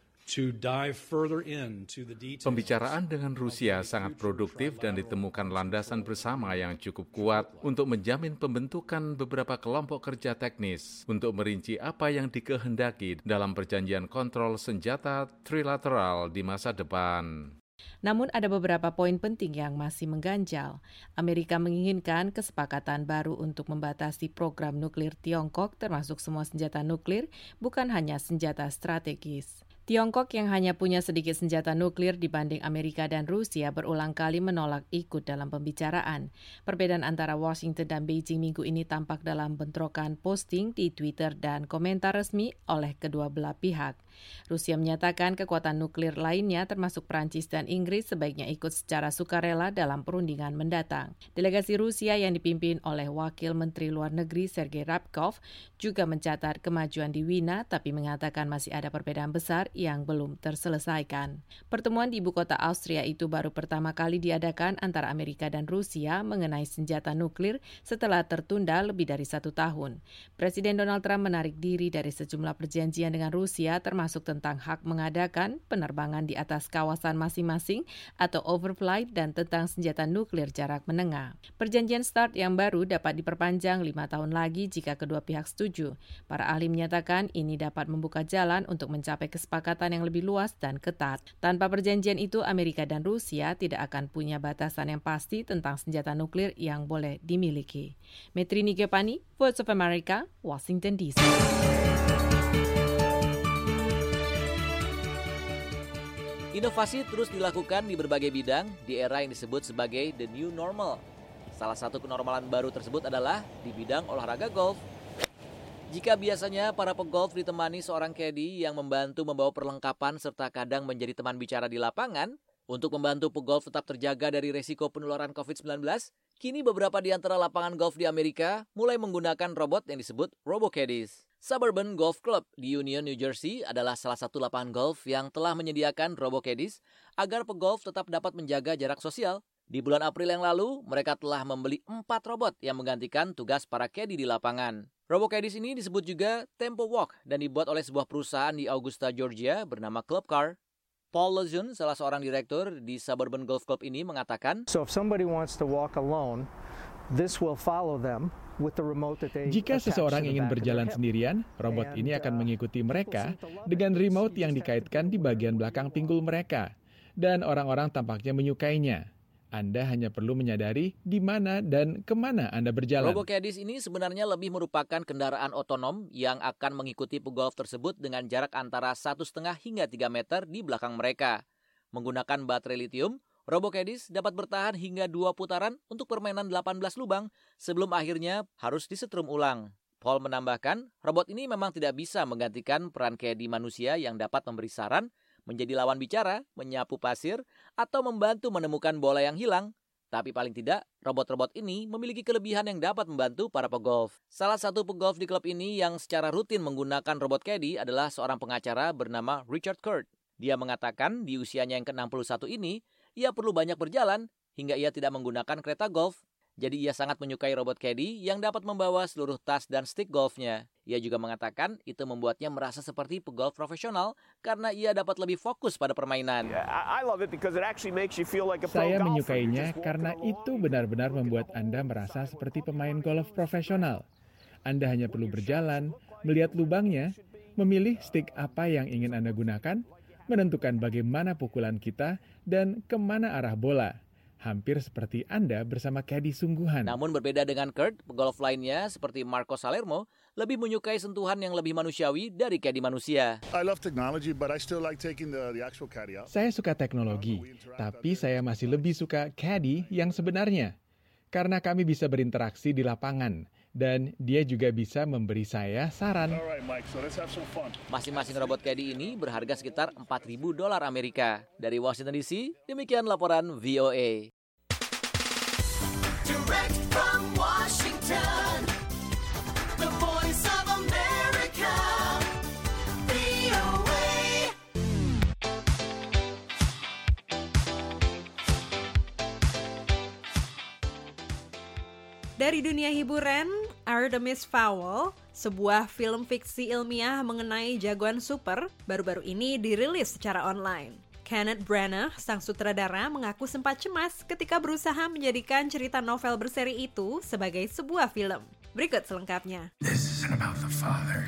to dive further into the details. Pembicaraan dengan Rusia sangat produktif dan ditemukan landasan bersama yang cukup kuat untuk menjamin pembentukan beberapa kelompok kerja teknis untuk merinci apa yang dikehendaki dalam perjanjian kontrol senjata trilateral di masa depan. Namun ada beberapa poin penting yang masih mengganjal. Amerika menginginkan kesepakatan baru untuk membatasi program nuklir Tiongkok termasuk semua senjata nuklir, bukan hanya senjata strategis. Tiongkok yang hanya punya sedikit senjata nuklir dibanding Amerika dan Rusia berulang kali menolak ikut dalam pembicaraan. Perbedaan antara Washington dan Beijing minggu ini tampak dalam bentrokan posting di Twitter dan komentar resmi oleh kedua belah pihak. Rusia menyatakan kekuatan nuklir lainnya termasuk Prancis dan Inggris sebaiknya ikut secara sukarela dalam perundingan mendatang. Delegasi Rusia yang dipimpin oleh Wakil Menteri Luar Negeri Sergei Ryabkov juga mencatat kemajuan di Wina tapi mengatakan masih ada perbedaan besar yang belum terselesaikan. Pertemuan di ibu kota Austria itu baru pertama kali diadakan antara Amerika dan Rusia mengenai senjata nuklir setelah tertunda lebih dari satu tahun. Presiden Donald Trump menarik diri dari sejumlah perjanjian dengan Rusia termasuk tentang hak mengadakan penerbangan di atas kawasan masing-masing atau overflight dan tentang senjata nuklir jarak menengah. Perjanjian START yang baru dapat diperpanjang lima tahun lagi jika kedua pihak setuju. Para ahli menyatakan ini dapat membuka jalan untuk mencapai kesepakatan yang lebih luas dan ketat. Tanpa perjanjian itu, Amerika dan Rusia tidak akan punya batasan yang pasti tentang senjata nuklir yang boleh dimiliki. Metrini Gepani, Voice of America, Washington D C. Inovasi terus dilakukan di berbagai bidang di era yang disebut sebagai the new normal. Salah satu kenormalan baru tersebut adalah di bidang olahraga golf. Jika biasanya para pegolf ditemani seorang caddy yang membantu membawa perlengkapan serta kadang menjadi teman bicara di lapangan, untuk membantu pegolf tetap terjaga dari resiko penularan covid sembilan belas, kini beberapa di antara lapangan golf di Amerika mulai menggunakan robot yang disebut RoboCaddies. Suburban Golf Club di Union, New Jersey adalah salah satu lapangan golf yang telah menyediakan RoboCaddies agar pegolf tetap dapat menjaga jarak sosial. Di bulan April yang lalu, mereka telah membeli empat robot yang menggantikan tugas para caddy di lapangan. RoboCaddies ini disebut juga Tempo Walk dan dibuat oleh sebuah perusahaan di Augusta, Georgia bernama Club Car. Paul Lezun, salah seorang direktur di Suburban Golf Club ini mengatakan, So if somebody wants to walk alone, this will follow them Jika seseorang ingin berjalan sendirian, robot ini akan mengikuti mereka dengan remote yang dikaitkan di bagian belakang pinggul mereka. Dan orang-orang tampaknya menyukainya. Anda hanya perlu menyadari di mana dan kemana Anda berjalan. RoboCaddies ini sebenarnya lebih merupakan kendaraan otonom yang akan mengikuti pegolf tersebut dengan jarak antara satu koma lima hingga tiga meter di belakang mereka. Menggunakan baterai litium, RoboCaddies dapat bertahan hingga dua putaran untuk permainan delapan belas lubang sebelum akhirnya harus disetrum ulang. Paul menambahkan, robot ini memang tidak bisa menggantikan peran caddy manusia yang dapat memberi saran, menjadi lawan bicara, menyapu pasir, atau membantu menemukan bola yang hilang. Tapi paling tidak, robot-robot ini memiliki kelebihan yang dapat membantu para pegolf. Salah satu pegolf di klub ini yang secara rutin menggunakan robot caddy adalah seorang pengacara bernama Richard Kurt. Dia mengatakan di usianya yang ke enam puluh satu ini, ia perlu banyak berjalan hingga ia tidak menggunakan kereta golf. Jadi ia sangat menyukai robot caddy yang dapat membawa seluruh tas dan stick golfnya. Ia juga mengatakan itu membuatnya merasa seperti pegolf profesional karena ia dapat lebih fokus pada permainan. Saya menyukainya karena itu benar-benar membuat Anda merasa seperti pemain golf profesional. Anda hanya perlu berjalan, melihat lubangnya, memilih stick apa yang ingin Anda gunakan, menentukan bagaimana pukulan kita dan kemana arah bola. Hampir seperti Anda bersama caddy sungguhan. Namun berbeda dengan Kurt, pegolf lainnya seperti Marco Salermo lebih menyukai sentuhan yang lebih manusiawi dari caddy manusia. Saya suka teknologi, tapi saya masih lebih suka caddy yang sebenarnya. Karena kami bisa berinteraksi di lapangan. Dan dia juga bisa memberi saya saran. Masing-masing robot caddy ini berharga sekitar empat ribu dolar Amerika. Dari Washington D C, demikian laporan V O A. Direct from Washington, the voice of America, V O A. Dari dunia hiburan, Artemis Fowl, sebuah film fiksi ilmiah mengenai jagoan super, baru-baru ini dirilis secara online. Kenneth Branagh, sang sutradara, mengaku sempat cemas ketika berusaha menjadikan cerita novel berseri itu sebagai sebuah film. Berikut selengkapnya. This isn't about the father.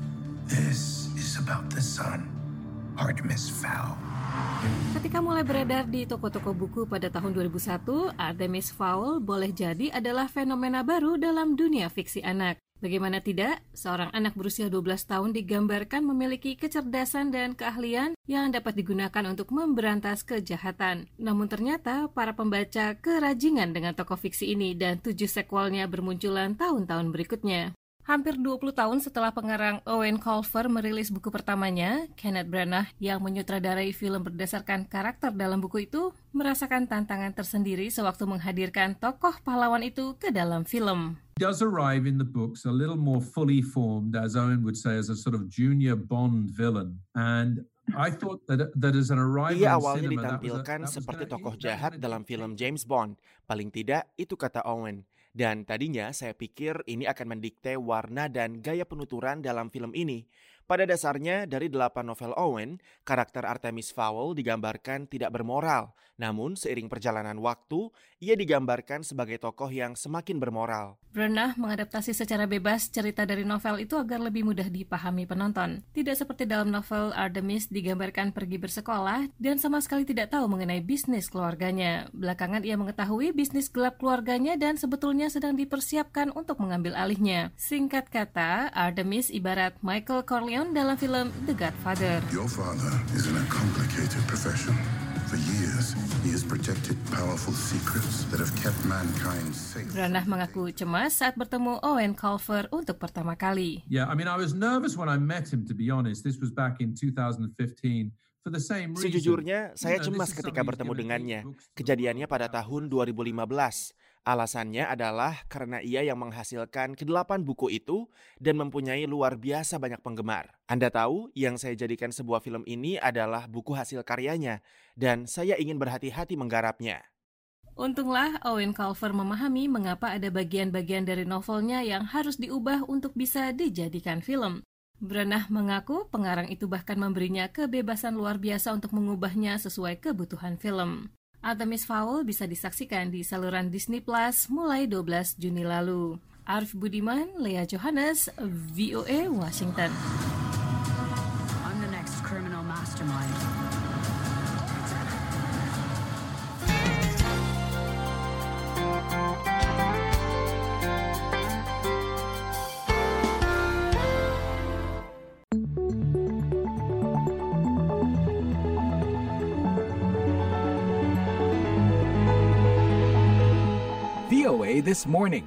This is about the son, Artemis Fowl. Ketika mulai beredar di toko-toko buku pada tahun dua ribu satu, Artemis Fowl boleh jadi adalah fenomena baru dalam dunia fiksi anak. Bagaimana tidak, seorang anak berusia dua belas tahun digambarkan memiliki kecerdasan dan keahlian yang dapat digunakan untuk memberantas kejahatan. Namun ternyata para pembaca kerajingan dengan tokoh fiksi ini dan tujuh sequelnya bermunculan tahun-tahun berikutnya. Hampir dua puluh tahun setelah pengarang Owen Colfer merilis buku pertamanya, Kenneth Branagh yang menyutradarai film berdasarkan karakter dalam buku itu merasakan tantangan tersendiri sewaktu menghadirkan tokoh pahlawan itu ke dalam film. He does arrive in the books a little more fully formed, as Owen would say, as a sort of junior Bond villain. And I thought that that as an arrival Ia in awalnya cinema, that was a- ditampilkan that was seperti very- tokoh jahat dalam film James Bond. Paling tidak, itu kata Owen. Dan tadinya saya pikir ini akan mendikte warna dan gaya penuturan dalam film ini. Pada dasarnya, dari delapan novel Owen, karakter Artemis Fowl digambarkan tidak bermoral. Namun, seiring perjalanan waktu, ia digambarkan sebagai tokoh yang semakin bermoral. Branagh mengadaptasi secara bebas cerita dari novel itu agar lebih mudah dipahami penonton. Tidak seperti dalam novel, Artemis digambarkan pergi bersekolah dan sama sekali tidak tahu mengenai bisnis keluarganya. Belakangan ia mengetahui bisnis gelap keluarganya dan sebetulnya sedang dipersiapkan untuk mengambil alihnya. Singkat kata, Artemis ibarat Michael Corleone dalam film The Godfather. Your father is in a complicated profession. For years, he has protected powerful secrets that have kept mankind safe. Branagh mengaku cemas saat bertemu Owen Colfer untuk pertama kali. Yeah, I mean, I was nervous when I met him, to be honest. This was back in two thousand fifteen. For the same reason. Sejujurnya, saya You know, cemas this is ketika somebody who's bertemu given dengannya. eight books to Kejadiannya pada tahun dua ribu lima belas. Alasannya adalah karena ia yang menghasilkan kedelapan buku itu dan mempunyai luar biasa banyak penggemar. Anda tahu, yang saya jadikan sebuah film ini adalah buku hasil karyanya, dan saya ingin berhati-hati menggarapnya. Untunglah Owen Colfer memahami mengapa ada bagian-bagian dari novelnya yang harus diubah untuk bisa dijadikan film. Branagh mengaku pengarang itu bahkan memberinya kebebasan luar biasa untuk mengubahnya sesuai kebutuhan film. Artemis Fowl bisa disaksikan di saluran Disney Plus mulai dua belas Juni lalu. Arif Budiman, Lea Johannes, V O A Washington. I'm the next criminal mastermind. V O A This Morning.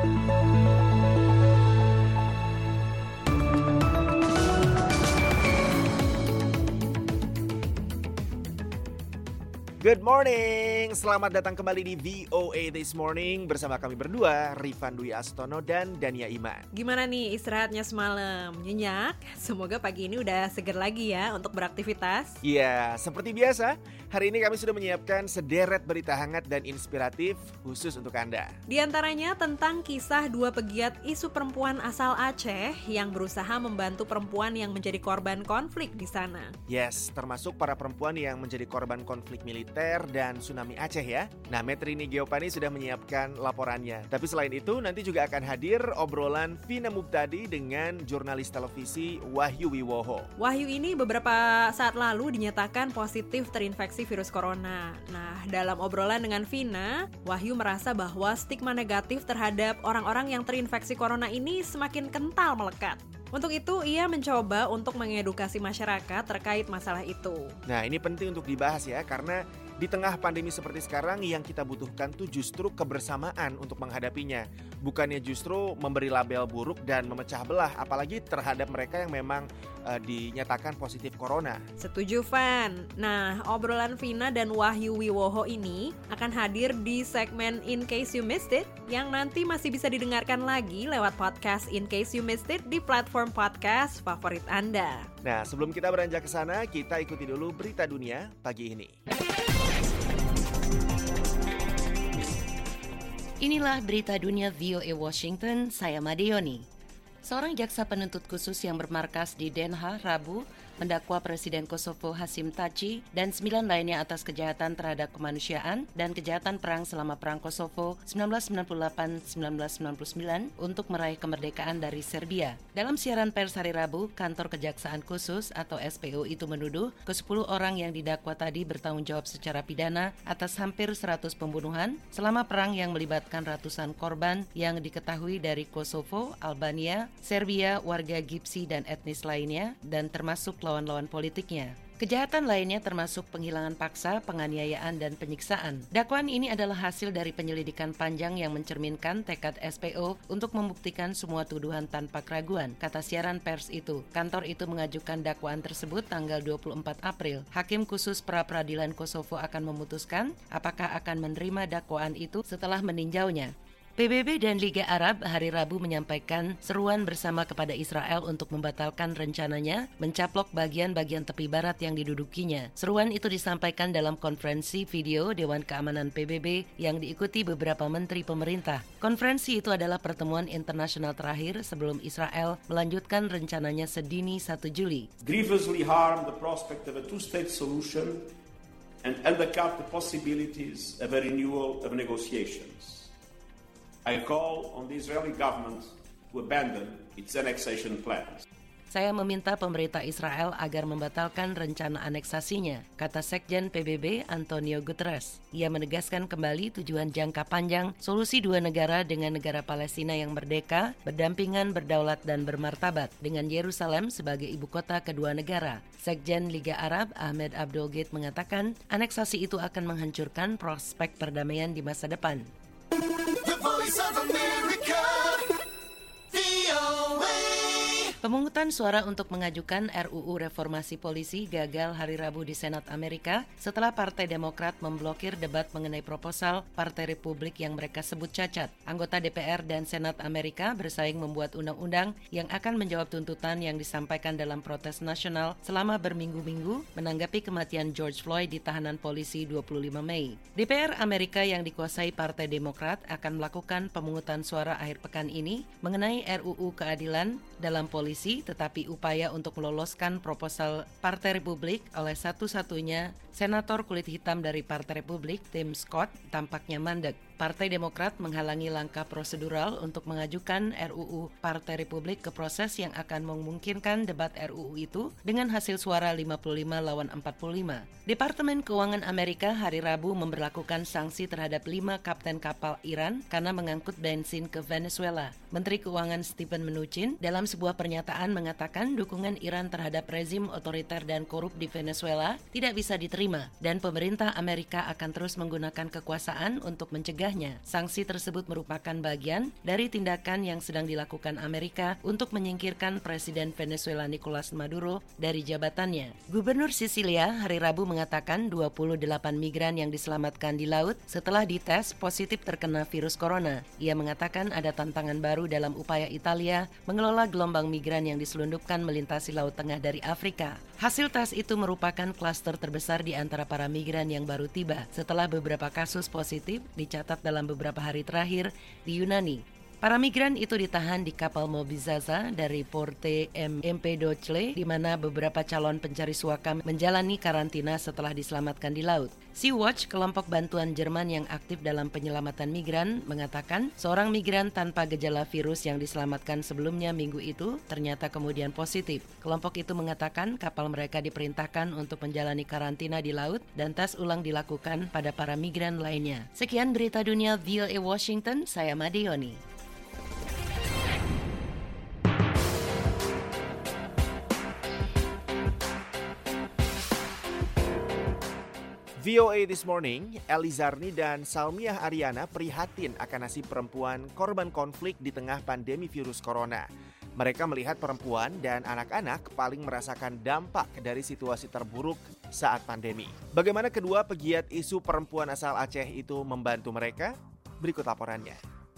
Good morning, selamat datang kembali di V O A This Morning bersama kami berdua, Rifan Dwi Astono dan Dania Iman. Gimana nih istirahatnya semalam? Nyenyak? Semoga pagi ini udah seger lagi ya untuk beraktivitas. Iya, seperti biasa, hari ini kami sudah menyiapkan sederet berita hangat dan inspiratif khusus untuk Anda. Di antaranya tentang kisah dua pegiat isu perempuan asal Aceh yang berusaha membantu perempuan yang menjadi korban konflik di sana. Yes, termasuk para perempuan yang menjadi korban konflik militer dan tsunami Aceh ya. Nah, Metrini Geopani sudah menyiapkan laporannya. Tapi selain itu, nanti juga akan hadir obrolan Vina Mubtadi dengan jurnalis televisi Wahyu Wiwoho. Wahyu ini beberapa saat lalu dinyatakan positif terinfeksi virus corona. Nah, dalam obrolan dengan Vina, Wahyu merasa bahwa stigma negatif terhadap orang-orang yang terinfeksi corona ini semakin kental melekat. Untuk itu, ia mencoba untuk mengedukasi masyarakat terkait masalah itu. Nah, ini penting untuk dibahas ya, karena di tengah pandemi seperti sekarang yang kita butuhkan tuh justru kebersamaan untuk menghadapinya. Bukannya justru memberi label buruk dan memecah belah, apalagi terhadap mereka yang memang uh, dinyatakan positif corona. Setuju, Van. Nah, obrolan Vina dan Wahyu Wiwoho ini akan hadir di segmen In Case You Missed It, yang nanti masih bisa didengarkan lagi lewat podcast In Case You Missed It di platform podcast favorit Anda. Nah, sebelum kita beranjak ke sana, kita ikuti dulu berita dunia pagi ini. Inilah berita dunia V O A Washington, saya Madeoni. Seorang jaksa penuntut khusus yang bermarkas di Den Haag, Rabu, mendakwa Presiden Kosovo Hasim Thaci dan sembilan lainnya atas kejahatan terhadap kemanusiaan dan kejahatan perang selama Perang Kosovo seribu sembilan ratus sembilan puluh delapan sampai seribu sembilan ratus sembilan puluh sembilan untuk meraih kemerdekaan dari Serbia. Dalam siaran pers hari Rabu, Kantor Kejaksaan Khusus atau S P O itu menuduh ke sepuluh orang yang didakwa tadi bertanggung jawab secara pidana atas hampir seratus pembunuhan selama perang yang melibatkan ratusan korban yang diketahui dari Kosovo, Albania, Serbia, warga Gipsi dan etnis lainnya, dan termasuk lawan-lawan politiknya. Kejahatan lainnya termasuk penghilangan paksa, penganiayaan, dan penyiksaan. Dakwaan ini adalah hasil dari penyelidikan panjang yang mencerminkan tekad S P O untuk membuktikan semua tuduhan tanpa keraguan, kata siaran pers itu. Kantor itu mengajukan dakwaan tersebut tanggal dua puluh empat April. Hakim khusus pra-peradilan Kosovo akan memutuskan apakah akan menerima dakwaan itu setelah meninjaunya. P B B dan Liga Arab hari Rabu menyampaikan seruan bersama kepada Israel untuk membatalkan rencananya mencaplok bagian-bagian tepi barat yang didudukinya. Seruan itu disampaikan dalam konferensi video Dewan Keamanan P B B yang diikuti beberapa menteri pemerintah. Konferensi itu adalah pertemuan internasional terakhir sebelum Israel melanjutkan rencananya sedini satu Juli. Grievously harm the prospect of a two-state solution and undercut the possibilities of a renewal of negotiations. I call on the Israeli government to abandon its annexation plans. Saya meminta pemerintah Israel agar membatalkan rencana aneksasinya, kata Sekjen P B B Antonio Guterres. Ia menegaskan kembali tujuan jangka panjang solusi dua negara dengan negara Palestina yang merdeka, berdampingan, berdaulat, dan bermartabat, dengan Yerusalem sebagai ibu kota kedua negara. Sekjen Liga Arab Ahmed Abdul Gate mengatakan aneksasi itu akan menghancurkan prospek perdamaian di masa depan. The Voice of America, V O A. Pemungutan suara untuk mengajukan R U U reformasi polisi gagal hari Rabu di Senat Amerika setelah Partai Demokrat memblokir debat mengenai proposal Partai Republik yang mereka sebut cacat. Anggota D P R dan Senat Amerika bersaing membuat undang-undang yang akan menjawab tuntutan yang disampaikan dalam protes nasional selama berminggu-minggu menanggapi kematian George Floyd di tahanan polisi dua puluh lima Mei. D P R Amerika yang dikuasai Partai Demokrat akan melakukan pemungutan suara akhir pekan ini mengenai R U U keadilan dalam polisi, tetapi upaya untuk meloloskan proposal Partai Republik oleh satu-satunya senator kulit hitam dari Partai Republik, Tim Scott, tampaknya mandek. Partai Demokrat menghalangi langkah prosedural untuk mengajukan R U U Partai Republik ke proses yang akan memungkinkan debat R U U itu dengan hasil suara lima puluh lima lawan empat puluh lima. Departemen Keuangan Amerika hari Rabu memberlakukan sanksi terhadap lima kapten kapal Iran karena mengangkut bensin ke Venezuela. Menteri Keuangan Stephen Mnuchin dalam sebuah pernyataan mengatakan dukungan Iran terhadap rezim otoriter dan korup di Venezuela tidak bisa diterima dan pemerintah Amerika akan terus menggunakan kekuasaan untuk mencegahnya. Sanksi tersebut merupakan bagian dari tindakan yang sedang dilakukan Amerika untuk menyingkirkan Presiden Venezuela Nicolas Maduro dari jabatannya. Gubernur Sisilia hari Rabu mengatakan dua puluh delapan migran yang diselamatkan di laut setelah dites positif terkena virus corona. Ia mengatakan ada tantangan baru dalam upaya Italia mengelola gelombang migran yang diselundupkan melintasi Laut Tengah dari Afrika. Hasil tes itu merupakan klaster terbesar di antara para migran yang baru tiba setelah beberapa kasus positif dicatat dalam beberapa hari terakhir di Yunani. Para migran itu ditahan di kapal Mobizaza dari Porte Empedocle, di mana beberapa calon pencari suaka menjalani karantina setelah diselamatkan di laut. Sea-Watch, kelompok bantuan Jerman yang aktif dalam penyelamatan migran, mengatakan seorang migran tanpa gejala virus yang diselamatkan sebelumnya minggu itu ternyata kemudian positif. Kelompok itu mengatakan kapal mereka diperintahkan untuk menjalani karantina di laut dan tes ulang dilakukan pada para migran lainnya. Sekian berita dunia V O A Washington, saya Madioni. V O A This Morning, Elizarni dan Salmiah Ariana prihatin akan nasib perempuan korban konflik di tengah pandemi virus corona. Mereka melihat perempuan dan anak-anak paling merasakan dampak dari situasi terburuk saat pandemi. Bagaimana kedua pegiat isu perempuan asal Aceh itu membantu mereka? Berikut laporannya.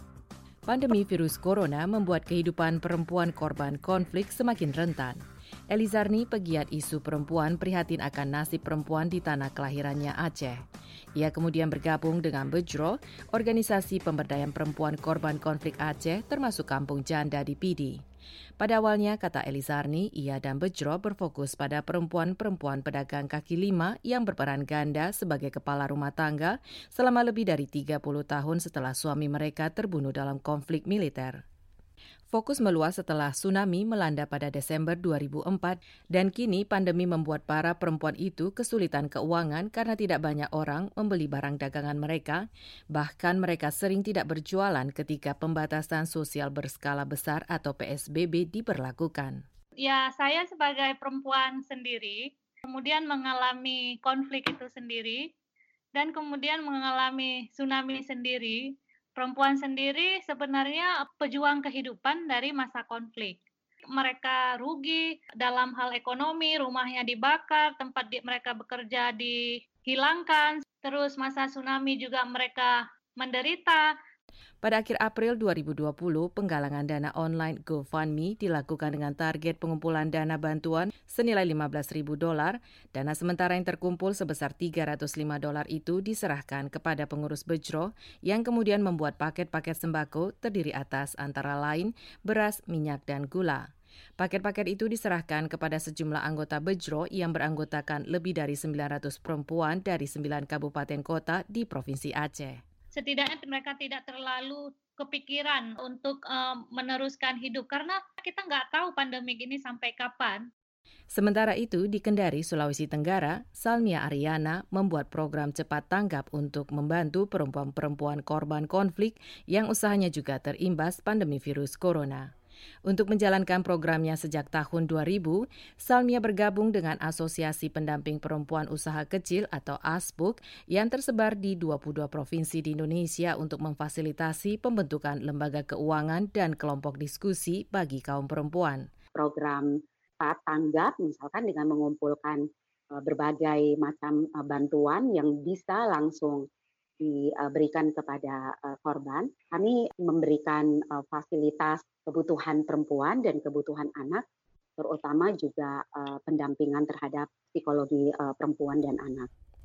Pandemi virus corona membuat kehidupan perempuan korban konflik semakin rentan. Elizarni, pegiat isu perempuan, prihatin akan nasib perempuan di tanah kelahirannya Aceh. Ia kemudian bergabung dengan Bejro, organisasi pemberdayaan perempuan korban konflik Aceh, termasuk Kampung Janda di Pidi. Pada awalnya, kata Elizarni, ia dan Bejro berfokus pada perempuan-perempuan pedagang kaki lima yang berperan ganda sebagai kepala rumah tangga selama lebih dari tiga puluh tahun setelah suami mereka terbunuh dalam konflik militer. Fokus meluas setelah tsunami melanda pada Desember dua ribu empat dan kini pandemi membuat para perempuan itu kesulitan keuangan karena tidak banyak orang membeli barang dagangan mereka, bahkan mereka sering tidak berjualan ketika pembatasan sosial berskala besar atau P S B B diberlakukan. Ya, saya sebagai perempuan sendiri, kemudian mengalami konflik itu sendiri, dan kemudian mengalami tsunami sendiri. Perempuan sendiri sebenarnya pejuang kehidupan dari masa konflik. Mereka rugi dalam hal ekonomi, rumahnya dibakar, tempat di, mereka bekerja dihilangkan, terus masa tsunami juga mereka menderita. Pada akhir April dua ribu dua puluh, penggalangan dana online GoFundMe dilakukan dengan target pengumpulan dana bantuan senilai lima belas ribu dolar. Dana sementara yang terkumpul sebesar tiga ratus lima dolar itu diserahkan kepada pengurus Bejro yang kemudian membuat paket-paket sembako terdiri atas antara lain beras, minyak, dan gula. Paket-paket itu diserahkan kepada sejumlah anggota Bejro yang beranggotakan lebih dari sembilan ratus perempuan dari sembilan kabupaten kota di Provinsi Aceh. Setidaknya mereka tidak terlalu kepikiran untuk um, meneruskan hidup karena kita nggak tahu pandemik ini sampai kapan. Sementara itu, di Kendari, Sulawesi Tenggara, Salmiah Ariana membuat program cepat tanggap untuk membantu perempuan-perempuan korban konflik yang usahanya juga terimbas pandemi virus corona. Untuk menjalankan programnya sejak tahun dua ribu, Salmiah bergabung dengan Asosiasi Pendamping Perempuan Usaha Kecil atau ASPUK yang tersebar di dua puluh dua provinsi di Indonesia untuk memfasilitasi pembentukan lembaga keuangan dan kelompok diskusi bagi kaum perempuan. Program Cepat Tanggap misalkan dengan mengumpulkan uh, berbagai macam uh, bantuan yang bisa langsung diberikan kepada uh, korban. Kami memberikan uh, fasilitas kebutuhan perempuan dan kebutuhan anak, terutama juga uh, pendampingan terhadap psikologi uh, perempuan dan anak.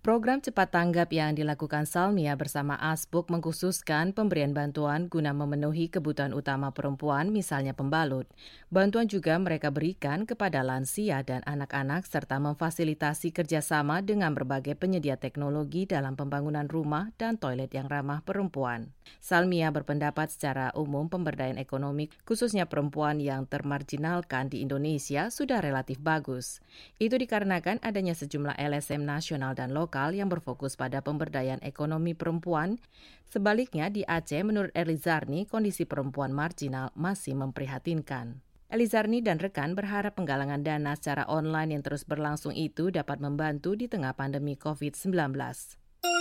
Program cepat tanggap yang dilakukan Salmia bersama Asbuk mengkhususkan pemberian bantuan guna memenuhi kebutuhan utama perempuan, misalnya pembalut. Bantuan juga mereka berikan kepada lansia dan anak-anak serta memfasilitasi kerjasama dengan berbagai penyedia teknologi dalam pembangunan rumah dan toilet yang ramah perempuan. Salmia berpendapat secara umum pemberdayaan ekonomi khususnya perempuan yang termarginalkan di Indonesia sudah relatif bagus. Itu dikarenakan adanya sejumlah L S M nasional dan lokal yang berfokus pada pemberdayaan ekonomi perempuan. Sebaliknya di Aceh, menurut Elizarni, kondisi perempuan marginal masih memprihatinkan. Elizarni dan rekan berharap penggalangan dana secara online yang terus berlangsung itu dapat membantu di tengah pandemi covid sembilan belas.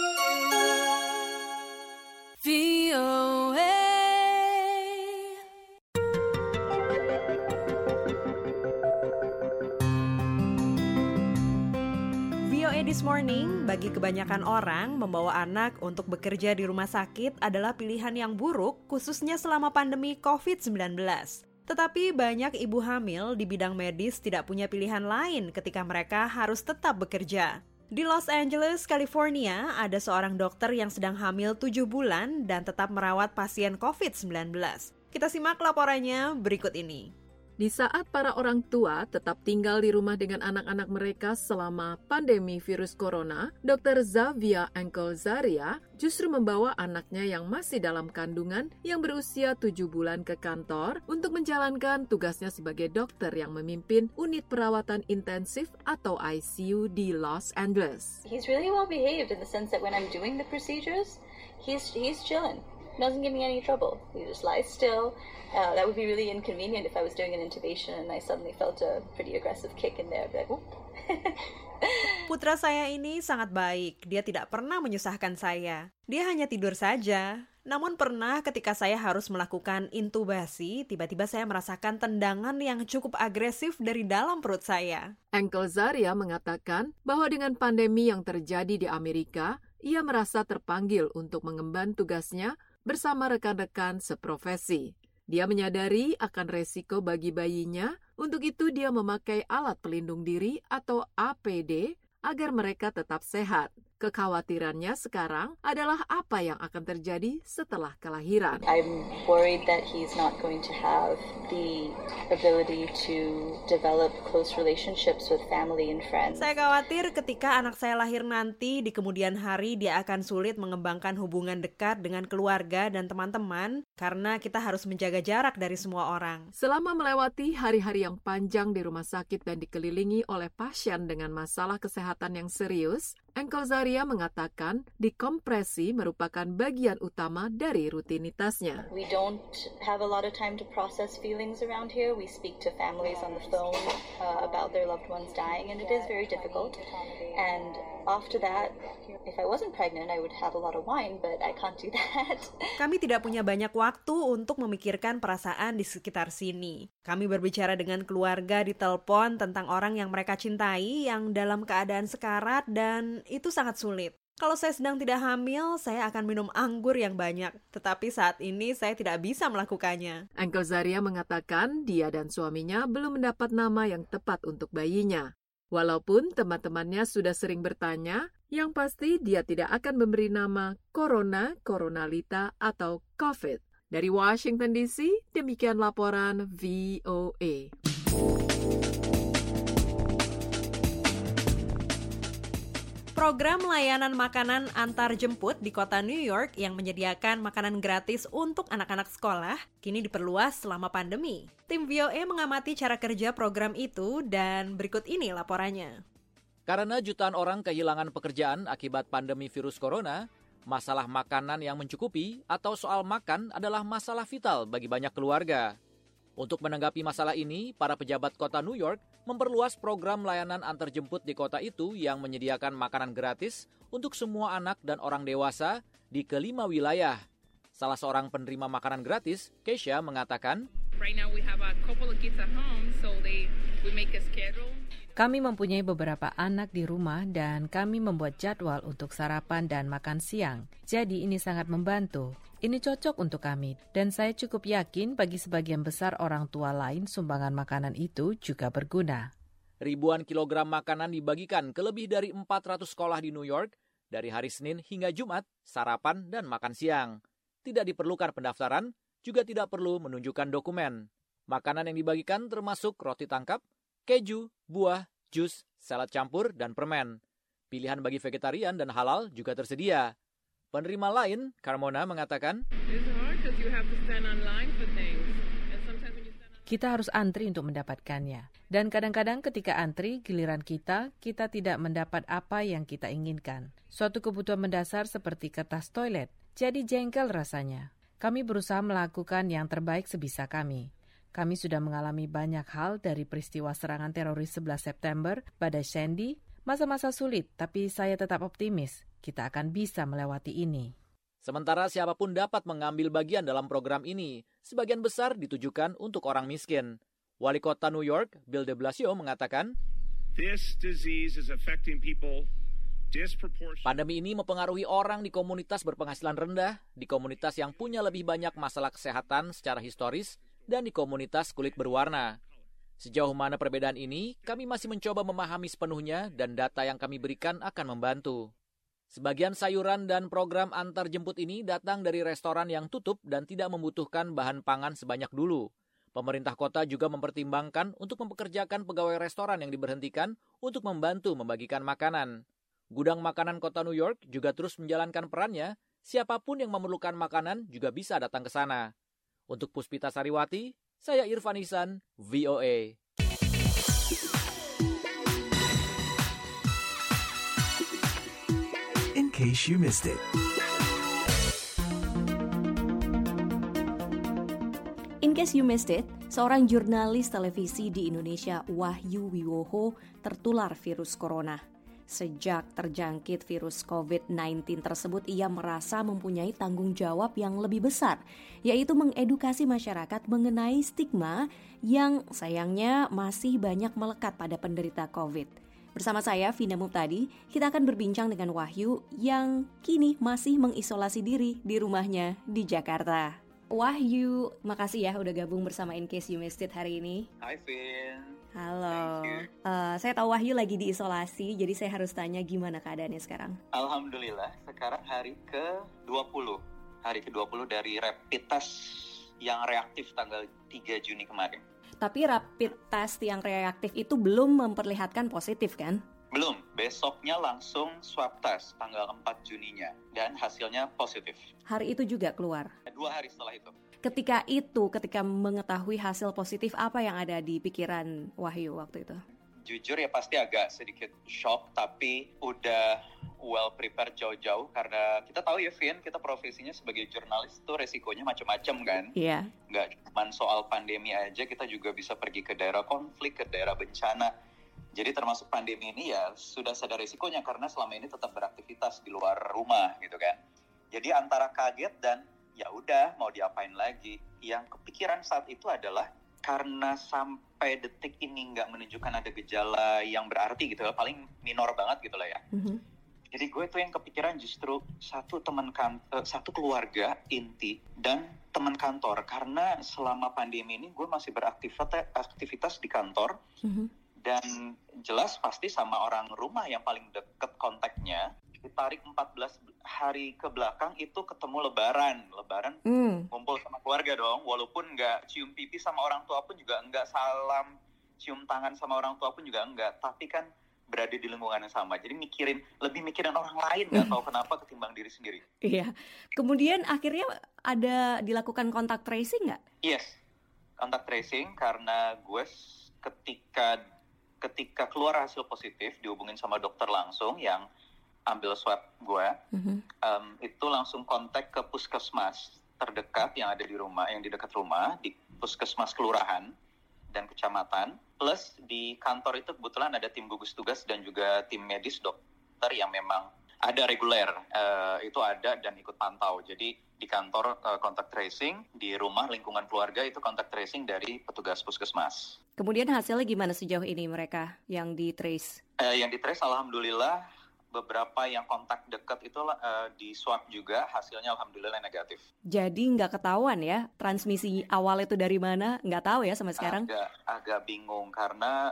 This morning, bagi kebanyakan orang, membawa anak untuk bekerja di rumah sakit adalah pilihan yang buruk, khususnya selama pandemi covid sembilan belas. Tetapi banyak ibu hamil di bidang medis tidak punya pilihan lain ketika mereka harus tetap bekerja. Di Los Angeles, California, ada seorang dokter yang sedang hamil tujuh bulan dan tetap merawat pasien covid sembilan belas. Kita simak laporannya berikut ini. Di saat para orang tua tetap tinggal di rumah dengan anak-anak mereka selama pandemi virus corona, dokter Zavia Ancolzaria justru membawa anaknya yang masih dalam kandungan yang berusia tujuh bulan ke kantor untuk menjalankan tugasnya sebagai dokter yang memimpin unit perawatan intensif atau I C U di Los Angeles. He's really well behaved in the sense that when I'm doing the procedures, he's he's chilling. Doesn't give me any trouble. He just lies still. Uh, that would be really inconvenient if I was doing an intubation and I suddenly felt a pretty aggressive kick in there. Like, whoop. Putra saya ini sangat baik. Dia tidak pernah menyusahkan saya. Dia hanya tidur saja. Namun pernah ketika saya harus melakukan intubasi, tiba-tiba saya merasakan tendangan yang cukup agresif dari dalam perut saya. Ancolzaria mengatakan bahwa dengan pandemi yang terjadi di Amerika, ia merasa terpanggil untuk mengemban tugasnya bersama rekan-rekan seprofesi. Dia menyadari akan resiko bagi bayinya, untuk itu dia memakai alat pelindung diri atau A P D agar mereka tetap sehat. Kekhawatirannya sekarang adalah apa yang akan terjadi setelah kelahiran. I'm worried that he's not going to have the ability to develop close relationships with family and friends. Saya khawatir ketika anak saya lahir nanti, di kemudian hari dia akan sulit mengembangkan hubungan dekat dengan keluarga dan teman-teman karena kita harus menjaga jarak dari semua orang. Selama melewati hari-hari yang panjang di rumah sakit dan dikelilingi oleh pasien dengan masalah kesehatan yang serius, Ancolzaria mengatakan dekompresi merupakan bagian utama dari rutinitasnya. We don't have a lot of time to process feelings around here. We speak to families on the phone uh, about their loved ones dying, and it is very difficult. And after that, if I wasn't pregnant, I would have a lot of wine, but I can't do that. Kami tidak punya banyak waktu untuk memikirkan perasaan di sekitar sini. Kami berbicara dengan keluarga di telepon tentang orang yang mereka cintai yang dalam keadaan sekarat dan itu sangat sulit. Kalau saya sedang tidak hamil, saya akan minum anggur yang banyak. Tetapi saat ini saya tidak bisa melakukannya. Ancolzaria mengatakan dia dan suaminya belum mendapat nama yang tepat untuk bayinya. Walaupun teman-temannya sudah sering bertanya, yang pasti dia tidak akan memberi nama Corona, Coronalita, atau COVID. Dari Washington D C, demikian laporan V O A. Program layanan makanan antar jemput di kota New York yang menyediakan makanan gratis untuk anak-anak sekolah kini diperluas selama pandemi. Tim V O A mengamati cara kerja program itu dan berikut ini laporannya. Karena jutaan orang kehilangan pekerjaan akibat pandemi virus corona, masalah makanan yang mencukupi atau soal makan adalah masalah vital bagi banyak keluarga. Untuk menanggapi masalah ini, para pejabat kota New York memperluas program layanan antarjemput di kota itu yang menyediakan makanan gratis untuk semua anak dan orang dewasa di kelima wilayah. Salah seorang penerima makanan gratis, Keisha, mengatakan, Right now we have a couple of kids at home, so they we make a schedule. Kami mempunyai beberapa anak di rumah dan kami membuat jadwal untuk sarapan dan makan siang. Jadi ini sangat membantu. Ini cocok untuk kami dan saya cukup yakin bagi sebagian besar orang tua lain sumbangan makanan itu juga berguna. Ribuan kilogram makanan dibagikan ke lebih dari empat ratus sekolah di New York dari hari Senin hingga Jumat, sarapan dan makan siang. Tidak diperlukan pendaftaran, juga tidak perlu menunjukkan dokumen. Makanan yang dibagikan termasuk roti tangkap, keju, buah, jus, salad campur, dan permen. Pilihan bagi vegetarian dan halal juga tersedia. Penerima lain, Carmona mengatakan, kita harus antri untuk mendapatkannya. Dan kadang-kadang ketika antri, giliran kita, kita tidak mendapat apa yang kita inginkan. Suatu kebutuhan mendasar seperti kertas toilet. Jadi jengkel rasanya. Kami berusaha melakukan yang terbaik sebisa kami. Kami sudah mengalami banyak hal dari peristiwa serangan teroris sebelas September, badai Sandy, masa-masa sulit, tapi saya tetap optimis. Kita akan bisa melewati ini. Sementara siapapun dapat mengambil bagian dalam program ini, sebagian besar ditujukan untuk orang miskin. Wali Kota New York, Bill de Blasio, mengatakan, pandemi ini mempengaruhi orang di komunitas berpenghasilan rendah, di komunitas yang punya lebih banyak masalah kesehatan secara historis, dan di komunitas kulit berwarna. Sejauh mana perbedaan ini, kami masih mencoba memahami sepenuhnya dan data yang kami berikan akan membantu. Sebagian sayuran dan program antar jemput ini datang dari restoran yang tutup dan tidak membutuhkan bahan pangan sebanyak dulu. Pemerintah kota juga mempertimbangkan untuk mempekerjakan pegawai restoran yang diberhentikan untuk membantu membagikan makanan. Gudang makanan kota New York juga terus menjalankan perannya, siapapun yang memerlukan makanan juga bisa datang ke sana. Untuk Puspita Sariwati, saya Irfan Ihsan, V O A. In case you missed it. In case you missed it, seorang jurnalis televisi di Indonesia, Wahyu Wiwoho, tertular virus corona. Sejak terjangkit virus covid sembilan belas tersebut, ia merasa mempunyai tanggung jawab yang lebih besar, yaitu mengedukasi masyarakat mengenai stigma yang sayangnya masih banyak melekat pada penderita COVID. Bersama saya, Vina Muptadi, kita akan berbincang dengan Wahyu yang kini masih mengisolasi diri di rumahnya di Jakarta. Wahyu, makasih ya udah gabung bersama In Case You Missed It hari ini. Hai Vin. Halo, uh, saya tahu Wahyu lagi diisolasi, jadi saya harus tanya gimana keadaannya sekarang? Alhamdulillah, sekarang hari ke dua puluh. Hari ke dua puluh dari rapid test yang reaktif tanggal tiga Juni kemarin. Tapi rapid test yang reaktif itu belum memperlihatkan positif kan? Belum, besoknya langsung swab test tanggal empat Juninya dan hasilnya positif. Hari itu juga keluar? Dua hari setelah itu. Ketika itu, ketika mengetahui hasil positif, apa yang ada di pikiran Wahyu waktu itu? Jujur ya pasti agak sedikit shock, tapi udah well prepared jauh-jauh karena kita tahu ya Vin, kita profesinya sebagai jurnalis tuh resikonya macam-macam kan. Iya. Yeah. Nggak cuma soal pandemi aja, kita juga bisa pergi ke daerah konflik, ke daerah bencana. Jadi termasuk pandemi ini ya sudah sadar resikonya karena selama ini tetap beraktivitas di luar rumah gitu kan. Jadi antara kaget dan ya udah mau diapain lagi. Yang kepikiran saat itu adalah karena sampai detik ini nggak menunjukkan ada gejala yang berarti gitu ya, paling minor banget gitu lah ya. Mm-hmm. Jadi gue tuh yang kepikiran justru satu teman kan, satu keluarga inti dan teman kantor karena selama pandemi ini gue masih beraktivitas aktivitas di kantor. Mm-hmm. Dan jelas pasti sama orang rumah yang paling deket kontaknya. Ditarik empat belas hari ke belakang itu ketemu lebaran. Lebaran mm. ngumpul sama keluarga dong. Walaupun nggak cium pipi sama orang tua pun juga enggak, salam cium tangan sama orang tua pun juga enggak. Tapi kan berada di lingkungan yang sama. Jadi mikirin, lebih mikirin orang lain nggak tahu kenapa ketimbang diri sendiri. Iya. Kemudian akhirnya ada dilakukan kontak tracing nggak? Yes. Kontak tracing karena gue ketika ketika keluar hasil positif dihubungin sama dokter langsung yang ambil swab gue, mm-hmm. um, itu langsung kontak ke puskesmas terdekat yang ada di rumah, yang di dekat rumah, di puskesmas kelurahan dan kecamatan, plus di kantor itu kebetulan ada tim gugus tugas dan juga tim medis dokter yang memang ada reguler, uh, itu ada dan ikut pantau. Jadi di kantor uh, kontak tracing, di rumah lingkungan keluarga itu kontak tracing dari petugas puskesmas. Kemudian hasilnya gimana sejauh ini mereka yang di trace? Uh, yang di trace alhamdulillah beberapa yang kontak dekat itu uh, di swab juga hasilnya alhamdulillah negatif. Jadi nggak ketahuan ya transmisi awal itu dari mana? Nggak tahu ya sampai sekarang? Agak, agak bingung karena uh,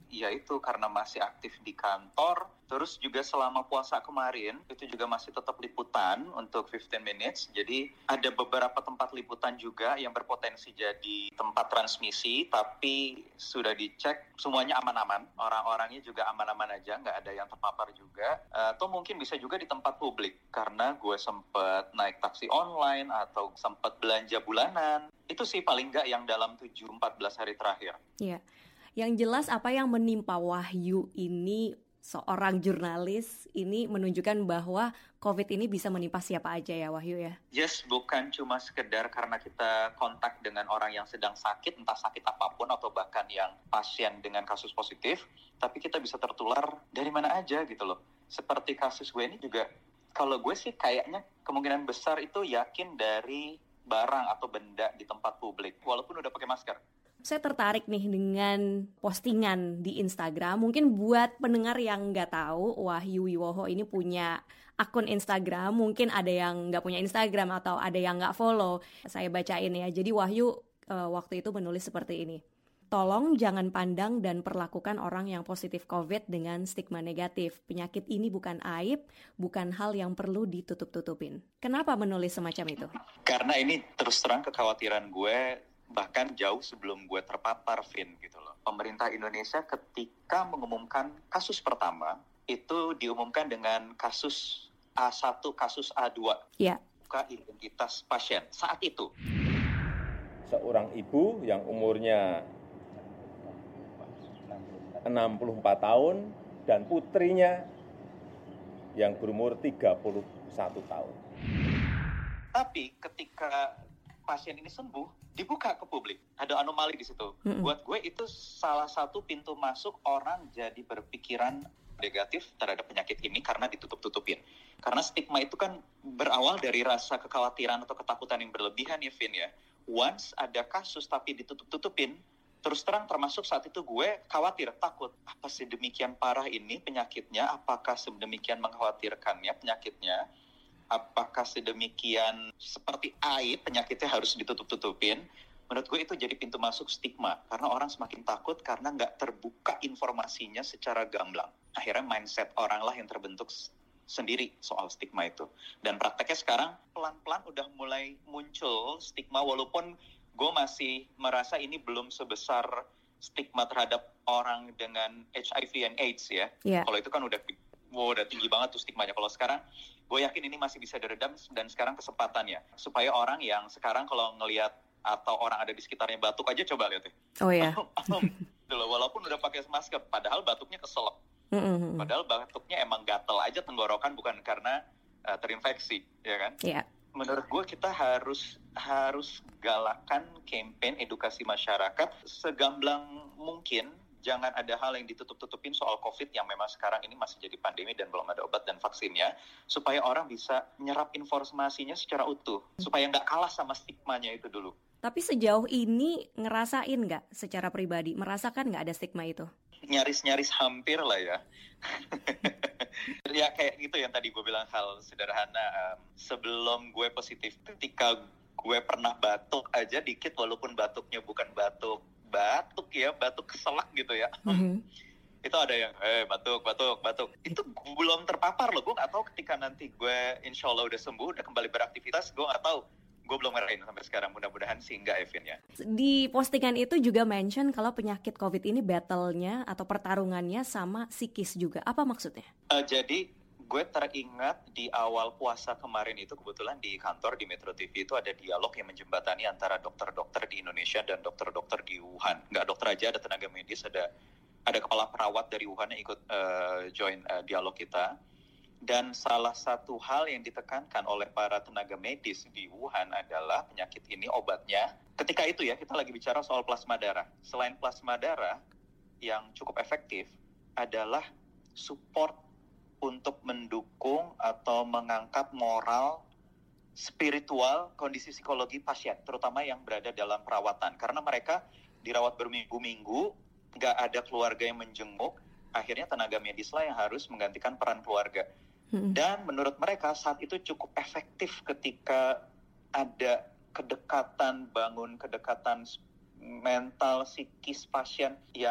ya itu karena masih aktif di kantor. Terus juga selama puasa kemarin itu juga masih tetap liputan untuk fifteen minutes. Jadi ada beberapa tempat liputan juga yang berpotensi jadi tempat transmisi, tapi sudah dicek semuanya aman-aman. Orang-orangnya juga aman-aman aja, nggak ada yang terpapar juga. Atau mungkin bisa juga di tempat publik, karena gue sempat naik taksi online atau sempat belanja bulanan. Itu sih paling nggak yang dalam tujuh sampai empat belas hari terakhir. Iya. Yang jelas apa yang menimpa Wahyu ini, seorang jurnalis ini menunjukkan bahwa COVID ini bisa menimpa siapa aja ya Wahyu ya? Yes, bukan cuma sekedar karena kita kontak dengan orang yang sedang sakit, entah sakit apapun atau bahkan yang pasien dengan kasus positif, tapi kita bisa tertular dari mana aja gitu loh. Seperti kasus gue ini juga, kalau gue sih kayaknya kemungkinan besar itu yakin dari barang atau benda di tempat publik, walaupun udah pakai masker. Saya tertarik nih dengan postingan di Instagram. Mungkin buat pendengar yang nggak tahu, Wahyu Wiwoho ini punya akun Instagram. Mungkin ada yang nggak punya Instagram atau ada yang nggak follow. Saya bacain ya. Jadi Wahyu uh, waktu itu menulis seperti ini. Tolong jangan pandang dan perlakukan orang yang positif COVID dengan stigma negatif. Penyakit ini bukan aib, bukan hal yang perlu ditutup-tutupin. Kenapa menulis semacam itu? Karena ini terus terang kekhawatiran gue, bahkan jauh sebelum gue terpapar, Vin, gitu loh. Pemerintah Indonesia ketika mengumumkan kasus pertama, itu diumumkan dengan kasus A satu, kasus A dua. Iya. Buka identitas pasien saat itu. Seorang ibu yang umurnya enam puluh empat tahun dan putrinya yang berumur tiga puluh satu tahun. Tapi ketika pasien ini sembuh, dibuka ke publik. Ada anomali di situ. Mm-hmm. Buat gue itu salah satu pintu masuk orang jadi berpikiran negatif terhadap penyakit ini karena ditutup-tutupin. Karena stigma itu kan berawal dari rasa kekhawatiran atau ketakutan yang berlebihan ya, Vin ya. Once ada kasus tapi ditutup-tutupin, terus terang termasuk saat itu gue khawatir, takut. Apa sedemikian parah ini penyakitnya? Apakah sedemikian mengkhawatirkannya penyakitnya? Apakah sedemikian seperti aib penyakitnya harus ditutup-tutupin? Menurut gue itu jadi pintu masuk stigma. Karena orang semakin takut karena nggak terbuka informasinya secara gamblang. Akhirnya mindset orang lah yang terbentuk sendiri soal stigma itu. Dan prakteknya sekarang pelan-pelan udah mulai muncul stigma, walaupun gue masih merasa ini belum sebesar stigma terhadap orang dengan H I V and AIDS ya. Yeah. Kalau itu kan udah, wow, udah tinggi banget tuh stigmanya. Kalau sekarang gue yakin ini masih bisa diredam, dan sekarang kesempatannya supaya orang yang sekarang kalau ngelihat atau orang ada di sekitarnya batuk aja, coba lihat ya. Oh ya. Walaupun udah pakai masker, padahal batuknya keselak. Mm-hmm. Padahal batuknya emang gatel aja tenggorokan, bukan karena uh, terinfeksi, ya kan? Iya. Yeah. Menurut gue kita harus harus galakan campaign edukasi masyarakat segamblang mungkin. Jangan ada hal yang ditutup-tutupin soal COVID yang memang sekarang ini masih jadi pandemi dan belum ada obat dan vaksinnya, supaya orang bisa menyerap informasinya secara utuh, supaya nggak kalah sama stigmanya itu dulu. Tapi sejauh ini ngerasain nggak secara pribadi, merasakan nggak ada stigma itu? Nyaris-nyaris hampir lah ya. Ya kayak gitu yang tadi gue bilang, hal sederhana. Um, sebelum gue positif, ketika gue pernah batuk aja dikit, walaupun batuknya bukan batuk batuk ya, batuk keselak gitu ya. Mm-hmm. Itu ada yang, eh batuk, batuk, batuk. Itu belum terpapar loh. Gue gak tahu ketika nanti gue insya Allah udah sembuh, udah kembali beraktivitas, gue gak tahu. Gue belum ngerasain sampai sekarang, mudah-mudahan sih enggak, Evin ya. Di postingan itu juga mention kalau penyakit COVID ini battle-nya atau pertarungannya sama psikis juga. Apa maksudnya? Uh, jadi gue teringat di awal puasa kemarin itu, kebetulan di kantor di Metro T V itu ada dialog yang menjembatani antara dokter-dokter di Indonesia dan dokter-dokter di Wuhan. Nggak dokter aja, ada tenaga medis, ada ada kepala perawat dari Wuhan yang ikut uh, join uh, dialog kita. Dan salah satu hal yang ditekankan oleh para tenaga medis di Wuhan adalah penyakit ini obatnya. Ketika itu ya, kita lagi bicara soal plasma darah. Selain plasma darah, yang cukup efektif adalah support untuk mendukung atau mengangkat moral, spiritual, kondisi psikologi pasien, terutama yang berada dalam perawatan. Karena mereka dirawat berminggu-minggu, nggak ada keluarga yang menjenguk, akhirnya tenaga medis lah yang harus menggantikan peran keluarga. Hmm. Dan menurut mereka saat itu cukup efektif ketika ada kedekatan, bangun kedekatan mental, psikis pasien yang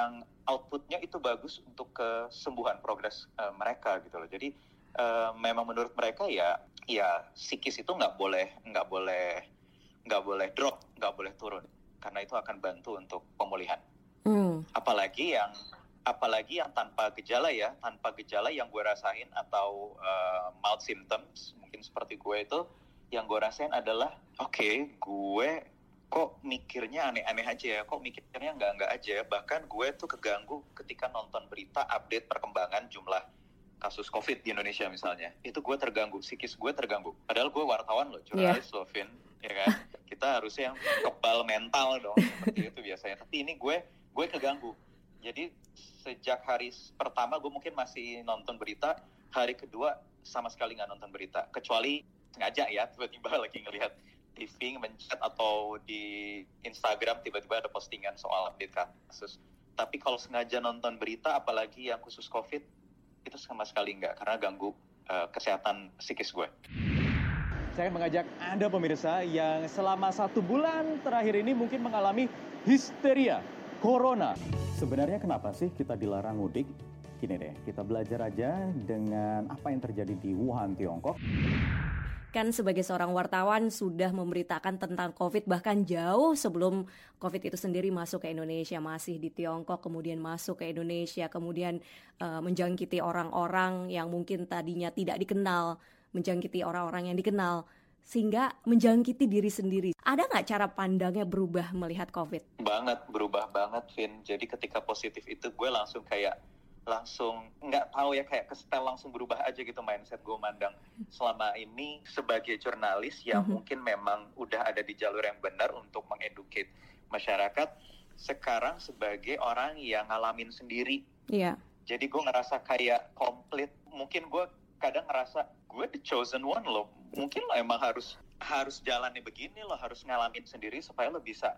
outputnya itu bagus untuk kesembuhan progres uh, mereka gitu loh. Jadi uh, memang menurut mereka ya ya psikis itu nggak boleh nggak boleh nggak boleh drop, nggak boleh turun, karena itu akan bantu untuk pemulihan. Mm. Apalagi yang apalagi yang tanpa gejala ya, tanpa gejala yang gue rasain atau uh, mild symptoms, mungkin seperti gue itu, yang gue rasain adalah oke, okay, gue kok mikirnya aneh-aneh aja ya, kok mikirnya nggak-nggak aja. Bahkan gue tuh keganggu ketika nonton berita update perkembangan jumlah kasus COVID di Indonesia misalnya. Itu gue terganggu, psikis gue terganggu. Padahal gue wartawan loh, jurnalis yeah. loh, Vin. Ya kan? Kita harusnya yang kebal mental dong, seperti itu biasanya. Tapi ini gue gue keganggu. Jadi sejak hari pertama gue mungkin masih nonton berita, hari kedua sama sekali nggak nonton berita. Kecuali sengaja ya, tiba-tiba lagi ngelihat T V, mencet atau di Instagram tiba-tiba ada postingan soal update kasus. Tapi kalau sengaja nonton berita, apalagi yang khusus COVID, itu sama sekali enggak, karena ganggu uh, kesehatan psikis gue. Saya akan mengajak Anda pemirsa yang selama satu bulan terakhir ini mungkin mengalami histeria corona. Sebenarnya kenapa sih kita dilarang mudik? Gini deh, kita belajar aja dengan apa yang terjadi di Wuhan, Tiongkok. Kan sebagai seorang wartawan sudah memberitakan tentang COVID bahkan jauh sebelum COVID itu sendiri masuk ke Indonesia, masih di Tiongkok, kemudian masuk ke Indonesia, kemudian uh, menjangkiti orang-orang yang mungkin tadinya tidak dikenal, menjangkiti orang-orang yang dikenal, sehingga menjangkiti diri sendiri. Ada nggak cara pandangnya berubah melihat COVID? Banget, berubah banget, Vin. Jadi ketika positif itu gue langsung kayak langsung nggak tahu ya, kayak kestel, langsung berubah aja gitu mindset gue mandang selama ini sebagai jurnalis yang mm-hmm. mungkin memang udah ada di jalur yang benar untuk mengeducate masyarakat. Sekarang sebagai orang yang ngalamin sendiri, yeah. jadi gue ngerasa kayak komplit. Mungkin gue kadang ngerasa gue the chosen one loh. Mungkin lo emang harus harus jalannya begini, lo harus ngalamin sendiri supaya lo bisa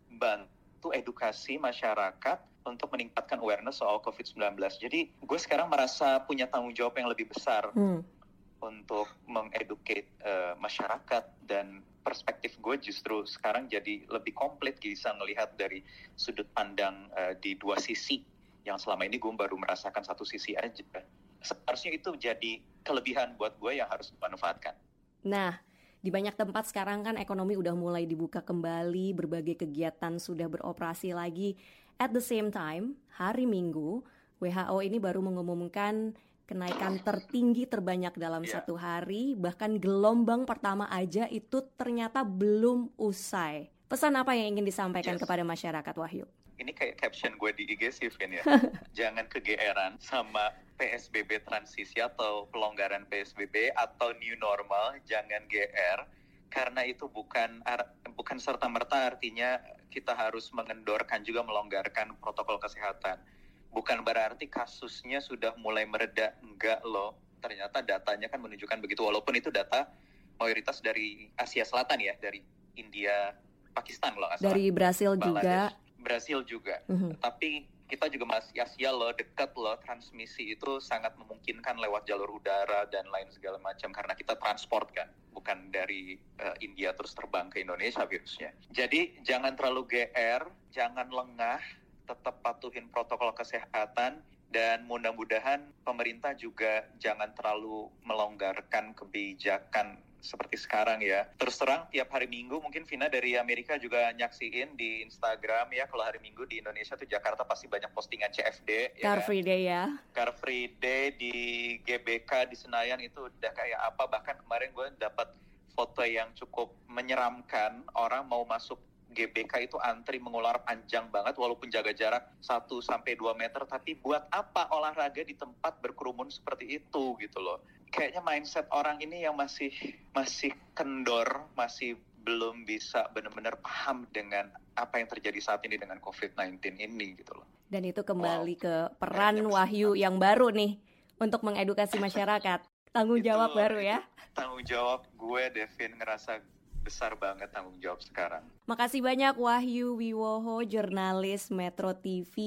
bantu edukasi masyarakat untuk meningkatkan awareness soal covid sembilan belas. Jadi gue sekarang merasa punya tanggung jawab yang lebih besar hmm. untuk mengeducate uh, masyarakat, dan perspektif gue justru sekarang jadi lebih komplit, bisa melihat dari sudut pandang uh, di dua sisi yang selama ini gue baru merasakan satu sisi aja. Seharusnya itu jadi kelebihan buat gue yang harus dimanfaatkan. Nah, di banyak tempat sekarang kan ekonomi udah mulai dibuka kembali, berbagai kegiatan sudah beroperasi lagi. At the same time, hari Minggu, W H O ini baru mengumumkan kenaikan tertinggi terbanyak dalam yeah. satu hari, bahkan gelombang pertama aja itu ternyata belum usai. Pesan apa yang ingin disampaikan yes. kepada masyarakat, Wahyu? Ini kayak caption gue di I G sih, Vin ya. Jangan kegeeran sama P S B B transisi atau pelonggaran P S B B atau new normal, jangan G R. Karena itu bukan bukan serta-merta artinya kita harus mengendorkan juga melonggarkan protokol kesehatan. Bukan berarti kasusnya sudah mulai mereda, enggak loh. Ternyata datanya kan menunjukkan begitu, walaupun itu data mayoritas dari Asia Selatan ya, dari India, Pakistan loh. Dari Brasil juga. Brasil juga. Uh-huh. Tapi kita juga masih Asia loh, dekat loh, transmisi itu sangat memungkinkan lewat jalur udara dan lain segala macam, karena kita transport kan, bukan dari uh, India terus terbang ke Indonesia virusnya. Jadi jangan terlalu G R, jangan lengah, tetap patuhin protokol kesehatan, dan mudah-mudahan pemerintah juga jangan terlalu melonggarkan kebijakan seperti sekarang ya. Terus terang tiap hari Minggu, mungkin Vina dari Amerika juga nyaksiin di Instagram ya, kalau hari Minggu di Indonesia tuh Jakarta pasti banyak postingan C F D. Car ya Free kan? Day ya. Car Free Day di G B K di Senayan itu udah kayak apa. Bahkan kemarin gue dapat foto yang cukup menyeramkan, orang mau masuk G B K itu antri mengular panjang banget walaupun jaga jarak satu sampai dua meter, tapi buat apa olahraga di tempat berkerumun seperti itu gitu loh. Kayaknya mindset orang ini yang masih masih kendor, masih belum bisa benar-benar paham dengan apa yang terjadi saat ini dengan covid sembilan belas ini gitu loh. Dan itu kembali wow. ke peran Wahyu yang baru nih untuk mengedukasi masyarakat. Tanggung jawab itu, baru ya. Tanggung jawab gue, Devin, ngerasa besar banget tanggung jawab sekarang. Makasih banyak Wahyu Wiwoho, jurnalis Metro T V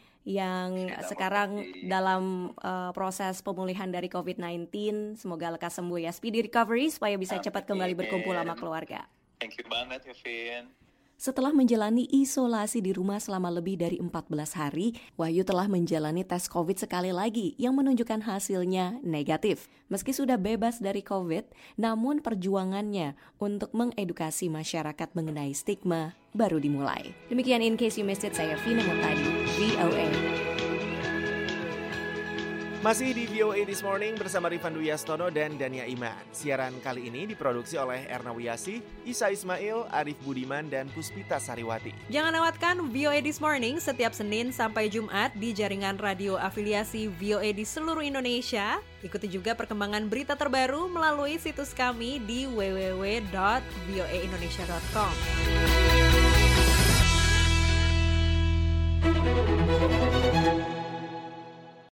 yang Tidak sekarang mati. dalam uh, proses pemulihan dari covid sembilan belas. Semoga lekas sembuh ya, speedy recovery supaya bisa Amin. cepat kembali berkumpul sama keluarga. Thank you banget ya, Vin. Setelah menjalani isolasi di rumah selama lebih dari empat belas hari, Wahyu telah menjalani tes COVID sekali lagi yang menunjukkan hasilnya negatif. Meski sudah bebas dari COVID, namun perjuangannya untuk mengedukasi masyarakat mengenai stigma baru dimulai. Demikian In Case You Missed It, saya Vina Murtadi, V O A. Masih di V O A This Morning bersama Rifan Dwi Yastono dan Dania Iman. Siaran kali ini diproduksi oleh Erna Wiyasi, Isa Ismail, Arif Budiman, dan Puspita Sariwati. Jangan lewatkan V O A This Morning setiap Senin sampai Jumat di jaringan radio afiliasi V O A di seluruh Indonesia. Ikuti juga perkembangan berita terbaru melalui situs kami di w w w dot v o a indonesia dot com.